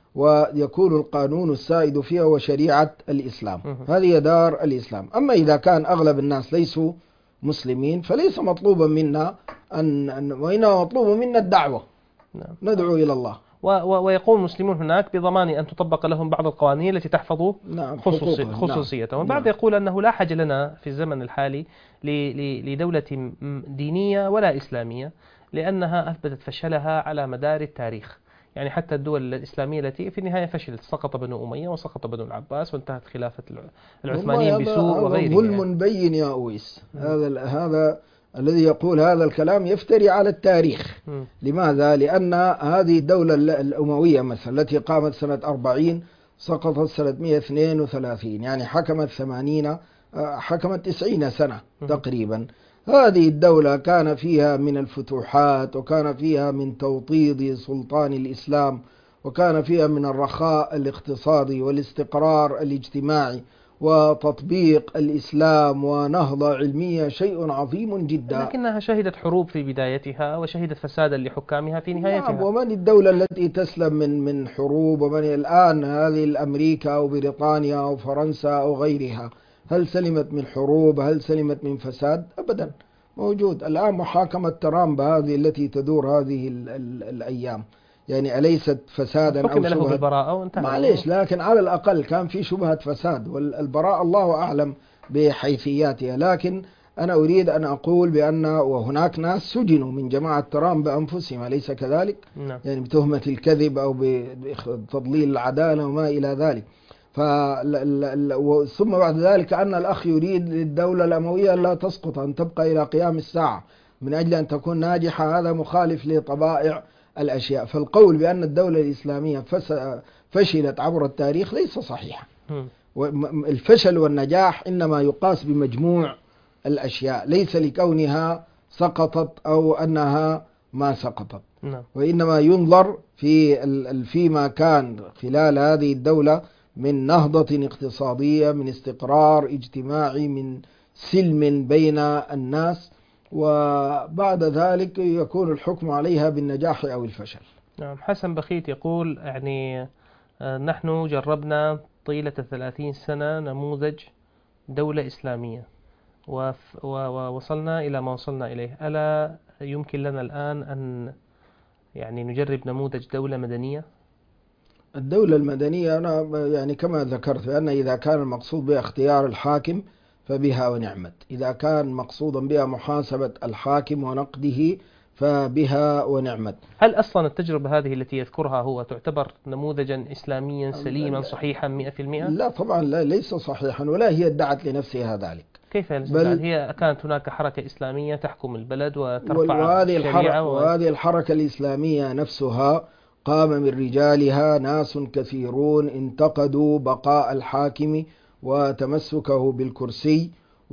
ويكون القانون السائد فيها وشريعة الإسلام. هذه دار الإسلام. أما إذا كان أغلب الناس ليسوا مسلمين فليس مطلوبا منا أن وإنما مطلوب منا الدعوة، نعم. ندعو إلى الله. ويقوم المسلمون هناك بضمان أن تطبق لهم بعض القوانين التي تحفظ نعم خصوصي خصوصيتهم. البعض نعم. يقول أنه لا حاجة لنا في الزمن الحالي لدولة دينية ولا إسلامية، لأنها أثبتت فشلها على مدار التاريخ. يعني حتى الدول الإسلامية التي في النهاية فشلت، سقط بنو أمية وسقط بنو العباس وانتهت خلافة العثمانيين بسوء وغيره. ظلم يعني. بين يا أويس. هذا هذا الذي يقول هذا الكلام يفتري على التاريخ. م. لماذا؟ لأن هذه الدولة الأموية مثلا التي قامت سنة أربعين سقطت سنة مئة واثنين وثلاثين، يعني حكمت ثمانين حكمت تسعين سنة تقريبا. هذه الدولة كان فيها من الفتوحات، وكان فيها من توطيد سلطان الإسلام، وكان فيها من الرخاء الاقتصادي والاستقرار الاجتماعي وتطبيق الإسلام ونهضة علمية، شيء عظيم جدا. لكنها شهدت حروب في بدايتها وشهدت فسادا لحكامها في نهايتها. نعم. ومن الدولة التي تسلم من من حروب؟ ومن الآن هذه الأمريكا أو بريطانيا أو فرنسا أو غيرها، هل سلمت من حروب؟ هل سلمت من فساد؟ أبدا. موجود الآن محاكمة ترامب هذه التي تدور هذه ال ال الأيام، يعني أليست فسادا أو شبهة؟ له بالبراءة وانتهى. معليش، لكن على الأقل كان في شبهة فساد، والبراءة الله أعلم بحيثياتها. لكن أنا أريد أن أقول بأن وهناك ناس سجنوا من جماعة ترامب بأنفسهم، أليس كذلك؟ نعم. يعني بتهمة الكذب أو بتضليل العدالة وما إلى ذلك. ثم بعد ذلك أن الأخ يريد للدولة الأموية لا تسقط، أن تبقى إلى قيام الساعة من أجل أن تكون ناجحة. هذا مخالف لطبائع الأشياء. فالقول بأن الدولة الإسلامية فشلت عبر التاريخ ليس صحيحا. الفشل والنجاح إنما يقاس بمجموع الأشياء، ليس لكونها سقطت أو أنها ما سقطت. وإنما ينظر في فيما كان خلال هذه الدولة من نهضة اقتصادية، من استقرار اجتماعي، من سلم بين الناس، وبعد ذلك يكون الحكم عليها بالنجاح أو الفشل. نعم. حسن بخيت يقول يعني نحن جربنا طيلة ثلاثين سنة نموذج دولة إسلامية ووصلنا إلى ما وصلنا إليه، ألا يمكن لنا الآن أن يعني نجرب نموذج دولة مدنية؟ الدولة المدنية أنا يعني كما ذكرت أن إذا كان المقصود بها اختيار الحاكم فبها ونعمت، إذا كان مقصودا بها محاسبة الحاكم ونقده فبها ونعمت. هل أصلا التجربة هذه التي يذكرها هو تعتبر نموذجا إسلاميا سليما صحيحا مئة في المئة؟ لا طبعا، لا ليس صحيحا، ولا هي ادعت لنفسها ذلك. كيف بل هي كانت هناك حركة إسلامية تحكم البلد وترفع وهذه الشريعة و... وهذه الحركة الإسلامية نفسها قام من رجالها ناس كثيرون انتقدوا بقاء الحاكم وتمسكه بالكرسي،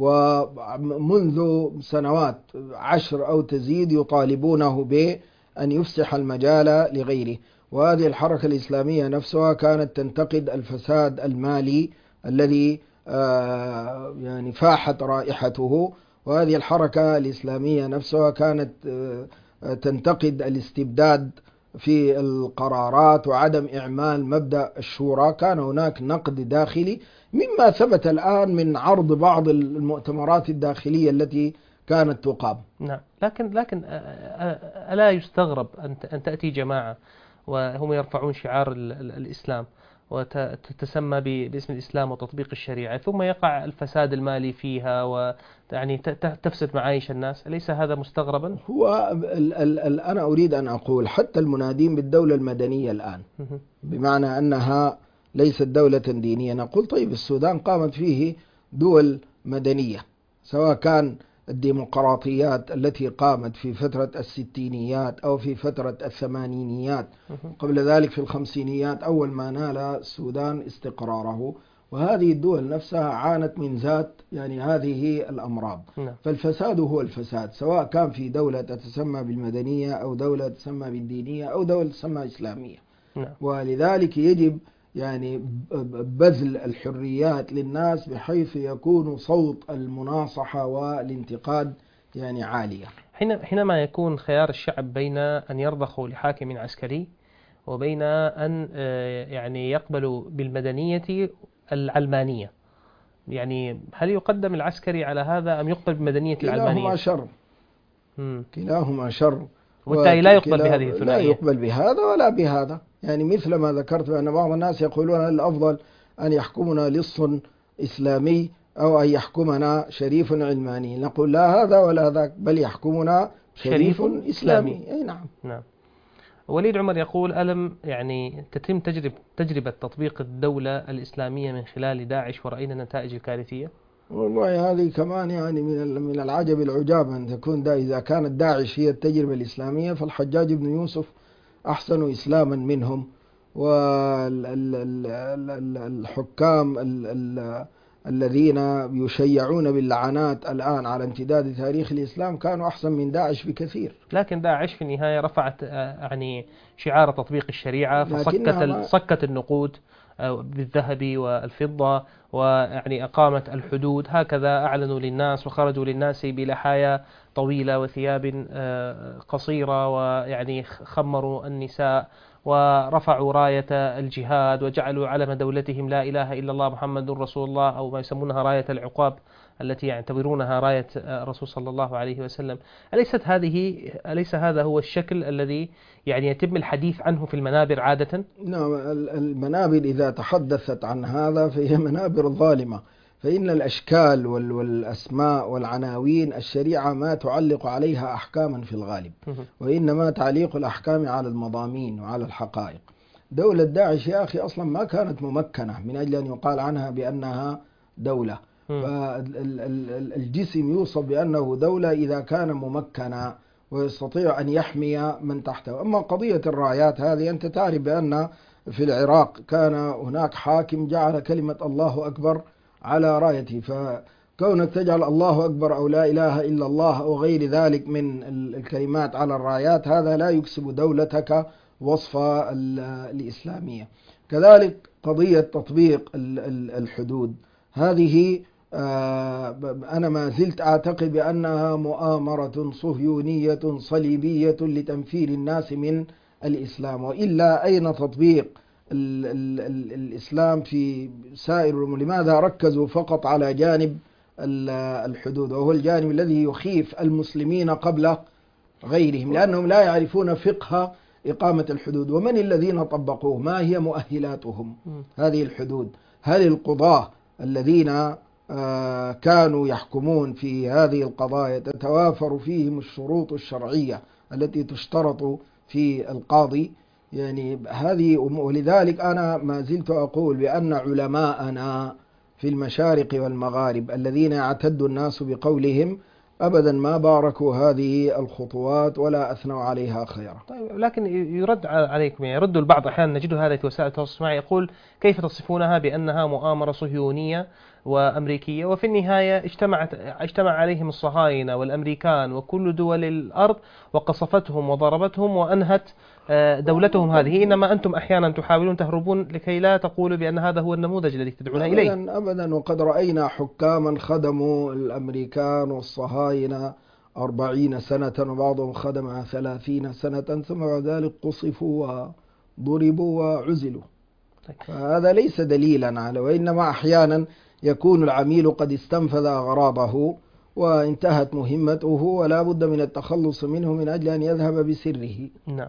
ومنذ سنوات عشر أو تزيد يطالبونه بأن يفسح المجال لغيره. وهذه الحركة الإسلامية نفسها كانت تنتقد الفساد المالي الذي آه يعني فاحت رائحته. وهذه الحركة الإسلامية نفسها كانت آه تنتقد الاستبداد في القرارات وعدم إعمال مبدأ الشورى. كان هناك نقد داخلي مما ثبت الآن من عرض بعض المؤتمرات الداخلية التي كانت تقام. نعم. لكن لكن ألا يستغرب أن تأتي جماعة وهم يرفعون شعار الإسلام وتسمى باسم الإسلام وتطبيق الشريعة، ثم يقع الفساد المالي فيها ويعني تفسد معايش الناس؟ أليس هذا مستغربا؟ هو ال ال ال أنا أريد أن أقول حتى المنادين بالدولة المدنية الآن بمعنى أنها ليست دولة دينية، نقول طيب السودان قامت فيه دول مدنية، سواء كان الديمقراطيات التي قامت في فترة الستينيات أو في فترة الثمانينيات، قبل ذلك في الخمسينيات أول ما نال السودان استقراره. وهذه الدول نفسها عانت من ذات يعني هذه الأمراض. فالفساد هو الفساد، سواء كان في دولة تسمى بالمدنية أو دولة تسمى بالدينية أو دولة تسمى إسلامية. ولذلك يجب يعني بذل الحريات للناس بحيث يكون صوت المناصحة والانتقاد يعني عالية. حينما يكون خيار الشعب بين أن يرضخوا لحاكم عسكري وبين أن يعني يقبل بالمدنية العلمانية. يعني هل يقدم العسكري على هذا أم يقبل بمدنية العلمانية؟ كلاهما شر. مم. كلاهما شر، وبالتالي لا يقبل بهذه الثنائية. لا يقبل بهذا ولا بهذا. يعني مثل ما ذكرت بأن بعض الناس يقولون الأفضل أن يحكمنا لص إسلامي أو أن يحكمنا شريف علماني. نقول لا هذا ولا ذاك، بل يحكمنا شريف, شريف إسلامي. إسلامي. أي نعم. نعم. وليد عمر يقول: ألم يعني تتم تجرب تجربة تطبيق الدولة الإسلامية من خلال داعش ورأينا النتائج الكارثية؟ والله هذه كمان يعني من من العجب العجاب أن تكون دا إذا كانت داعش هي التجربة الإسلامية، فالحجاج بن يوسف أحسن إسلاما منهم، والحكام الذين يشيعون باللعنات الآن على امتداد تاريخ الإسلام كانوا أحسن من داعش بكثير. لكن داعش في النهاية رفعت يعني شعار تطبيق الشريعة، فصكت صكت النقود بالذهب والفضة، ويعني أقامت الحدود. هكذا أعلنوا للناس وخرجوا للناس بلحايا طويلة وثياب قصيرة، ويعني خمروا النساء ورفعوا راية الجهاد وجعلوا علم دولتهم لا إله إلا الله محمد رسول الله، أو ما يسمونها راية العقاب التي يعتبرونها راية الرسول صلى الله عليه وسلم. أليست هذه أليس هذا هو الشكل الذي يعني يتم الحديث عنه في المنابر عادة؟ نعم، المنابر إذا تحدثت عن هذا فهي منابر ظالمة، فإن الأشكال والأسماء والعناوين الشريعة ما تعلق عليها أحكاما في الغالب، وإنما تعليق الأحكام على المضامين وعلى الحقائق. دولة داعش يا أخي أصلا ما كانت ممكنة من أجل أن يقال عنها بأنها دولة. فالجسم يوصف بأنه دولة إذا كان ممكنا ويستطيع أن يحمي من تحته. أما قضية الرايات هذه، أنت تعرف بأن في العراق كان هناك حاكم جعل كلمة الله أكبر على رايته، فكونك تجعل الله أكبر أو لا إله إلا الله أو غير ذلك من الكلمات على الرايات، هذا لا يكسب دولتك وصف الإسلامية. كذلك قضية تطبيق الحدود هذه أنا ما زلت أعتقد بأنها مؤامرة صهيونية صليبية لتنفير الناس من الإسلام، وإلا أين تطبيق ال ال ال الإسلام في سائر؟ لماذا ركزوا فقط على جانب الحدود، وهو الجانب الذي يخيف المسلمين قبل غيرهم، لأنهم لا يعرفون فقه إقامة الحدود ومن الذين طبقوه، ما هي مؤهلاتهم هذه الحدود؟ هل القضاة الذين كانوا يحكمون في هذه القضايا تتوافر فيهم الشروط الشرعية التي تشترط في القاضي؟ يعني هذه، ولذلك أنا ما زلت أقول بأن علماءنا في المشارق والمغارب الذين يعتد الناس بقولهم أبدا ما باركوا هذه الخطوات ولا أثنوا عليها خيرا. طيب، لكن يرد عليكم، يعني يرد البعض أحيانا نجد هذا في وسائل التواصل الاجتماعي يقول: كيف تصفونها بأنها مؤامرة صهيونية وأمريكية، وفي النهاية اجتمعت اجتمع عليهم الصهاينة والأمريكان وكل دول الأرض وقصفتهم وضربتهم وأنهت دولتهم هذه، إنما أنتم أحيانا تحاولون تهربون لكي لا تقولوا بأن هذا هو النموذج الذي تدعون إليه. أبدا أبدا، وقد رأينا حكاما خدموا الأمريكان والصهاينة أربعين سنة وبعضهم خدمها ثلاثين سنة، ثم بعد ذلك قصفوا وضربوا وعزلوا. فهذا ليس دليلا على، وإنما أحيانا يكون العميل قد استنفذ أغراضه وانتهت مهمته ولا بد من التخلص منه من أجل أن يذهب بسره. نعم.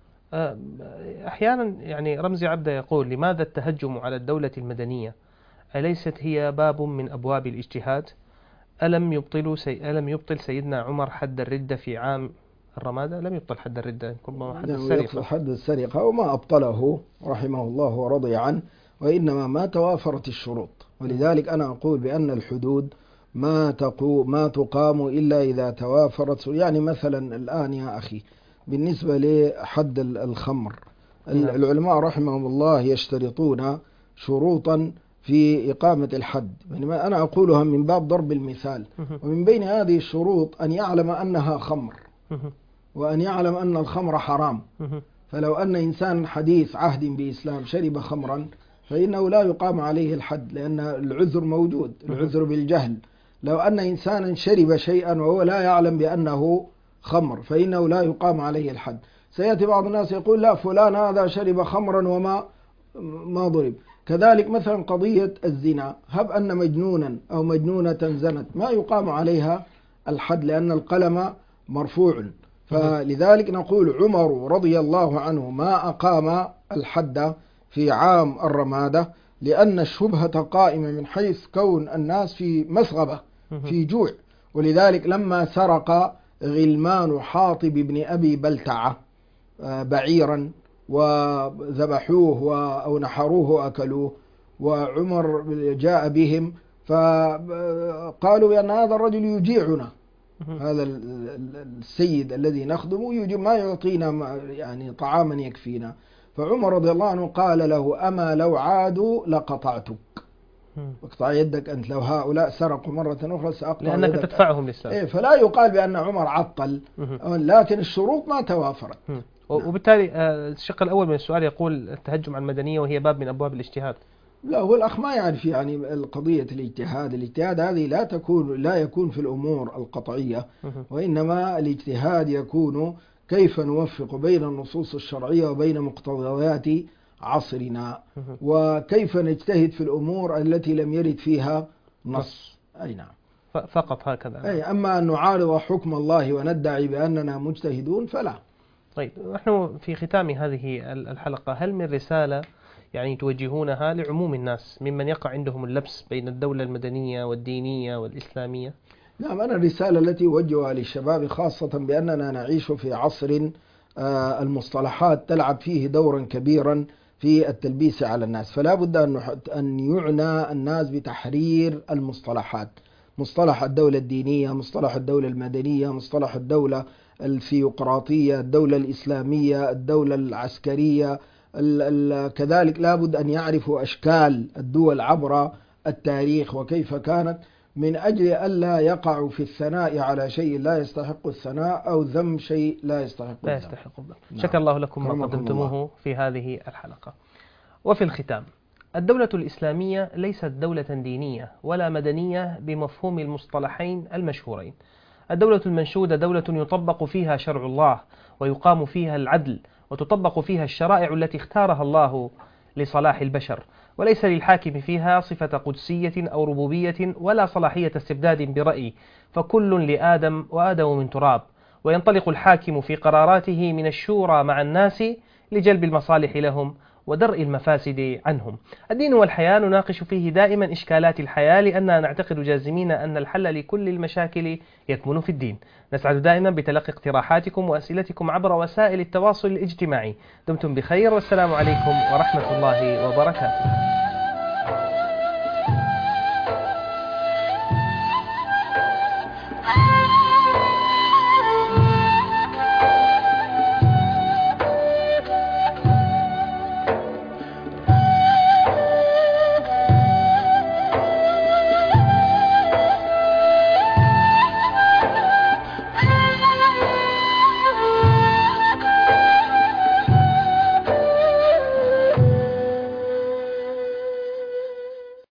أحيانا يعني رمزي عبده يقول: لماذا التهجم على الدولة المدنية؟ أليست هي باب من أبواب الاجتهاد؟ ألم يبطل سي... ألم يبطل سيدنا عمر حد الردة في عام الرمادة؟ لم يبطل حد الردة، ربما حد السرقة. حد السرقة وما أبطله رحمه الله ورضي عنه، وإنما ما توافرت الشروط. ولذلك أنا أقول بأن الحدود ما تقو ما تقام إلا إذا توافرت. يعني مثلا الآن يا أخي بالنسبة لحد الخمر، العلماء رحمهم الله يشترطون شروطا في إقامة الحد، يعني أنا أقولها من باب ضرب المثال. ومن بين هذه الشروط أن يعلم أنها خمر، وأن يعلم أن الخمر حرام. فلو أن إنسان حديث عهد بإسلام شرب خمرا فإنه لا يقام عليه الحد، لأن العذر موجود، العذر بالجهل. لو أن إنسانا شرب شيئا وهو لا يعلم بأنه خمر فإنه لا يقام عليه الحد. سيأتي بعض الناس يقول لا فلان هذا شرب خمرا وما ما ضرب. كذلك مثلا قضية الزنا، هب أن مجنونا أو مجنونة زنت ما يقام عليها الحد لأن القلم مرفوع. فلذلك نقول عمر رضي الله عنه ما أقام الحد في عام الرمادة لأن الشبهة قائمة من حيث كون الناس في مسغبة في جوع، ولذلك لما سرق غلمان حاطب بن أبي بلتعة بعيرا وذبحوه أو نحروه وأكلوه، وعمر جاء بهم فقالوا بأن هذا الرجل يجيعنا، هذا السيد الذي نخدمه يجي ما يعطينا يعني طعاما يكفينا. فعمر رضي الله عنه قال له أما لو عادوا لقطعتك، اقطع يدك أنت، لو هؤلاء سرقوا مرة أخرى سأقطع لأنك يدك تدفعهم للسرقة. إيه، فلا يقال بأن عمر عطل، لكن الشروط ما توافرت. وبالتالي الشق الأول من السؤال يقول التهجم على المدنية وهي باب من أبواب الاجتهاد. لا، هو الأخ ما يعرف يعني القضية الاجتهاد، الاجتهاد هذه لا تكون لا يكون في الأمور القطعية، وإنما الاجتهاد يكون كيف نوفق بين النصوص الشرعية وبين مقتضيات عصرنا، وكيف نجتهد في الأمور التي لم يرد فيها نص. أي نعم، فقط هكذا. أي أما أن نعارض حكم الله وندعي بأننا مجتهدون فلا. طيب، نحن في ختام هذه الحلقة هل من رسالة يعني توجهونها لعموم الناس ممن يقع عندهم اللبس بين الدولة المدنية والدينية والإسلامية؟ نعم، أنا الرسالة التي أوجهها للشباب خاصة بأننا نعيش في عصر المصطلحات تلعب فيه دورا كبيرا في التلبيس على الناس، فلا بد أن يعنى الناس بتحرير المصطلحات، مصطلح الدولة الدينية، مصطلح الدولة المدنية، مصطلح الدولة الثيوقراطية، الدولة الإسلامية، الدولة العسكرية. كذلك لا بد أن يعرفوا أشكال الدول عبر التاريخ وكيف كانت، من أجل ألا يقعوا في الثناء على شيء لا يستحق الثناء أو ذم شيء لا يستحق لا الذم. يستحق الذم. نعم. شكر الله لكم ما قدمتموه الله في هذه الحلقة. وفي الختام، الدولة الإسلامية ليست دولة دينية ولا مدنية بمفهوم المصطلحين المشهورين. الدولة المنشودة دولة يطبق فيها شرع الله ويقام فيها العدل وتطبق فيها الشرائع التي اختارها الله لصلاح البشر، وليس للحاكم فيها صفة قدسية أو ربوبية ولا صلاحية استبداد برأي، فكل لآدم وآدم من تراب، وينطلق الحاكم في قراراته من الشورى مع الناس لجلب المصالح لهم ودرء المفاسد عنهم. الدين والحياة نناقش فيه دائما إشكالات الحياة لأننا نعتقد جازمين أن الحل لكل المشاكل يكمن في الدين. نسعد دائما بتلقي اقتراحاتكم وأسئلتكم عبر وسائل التواصل الاجتماعي. دمتم بخير والسلام عليكم ورحمة الله وبركاته.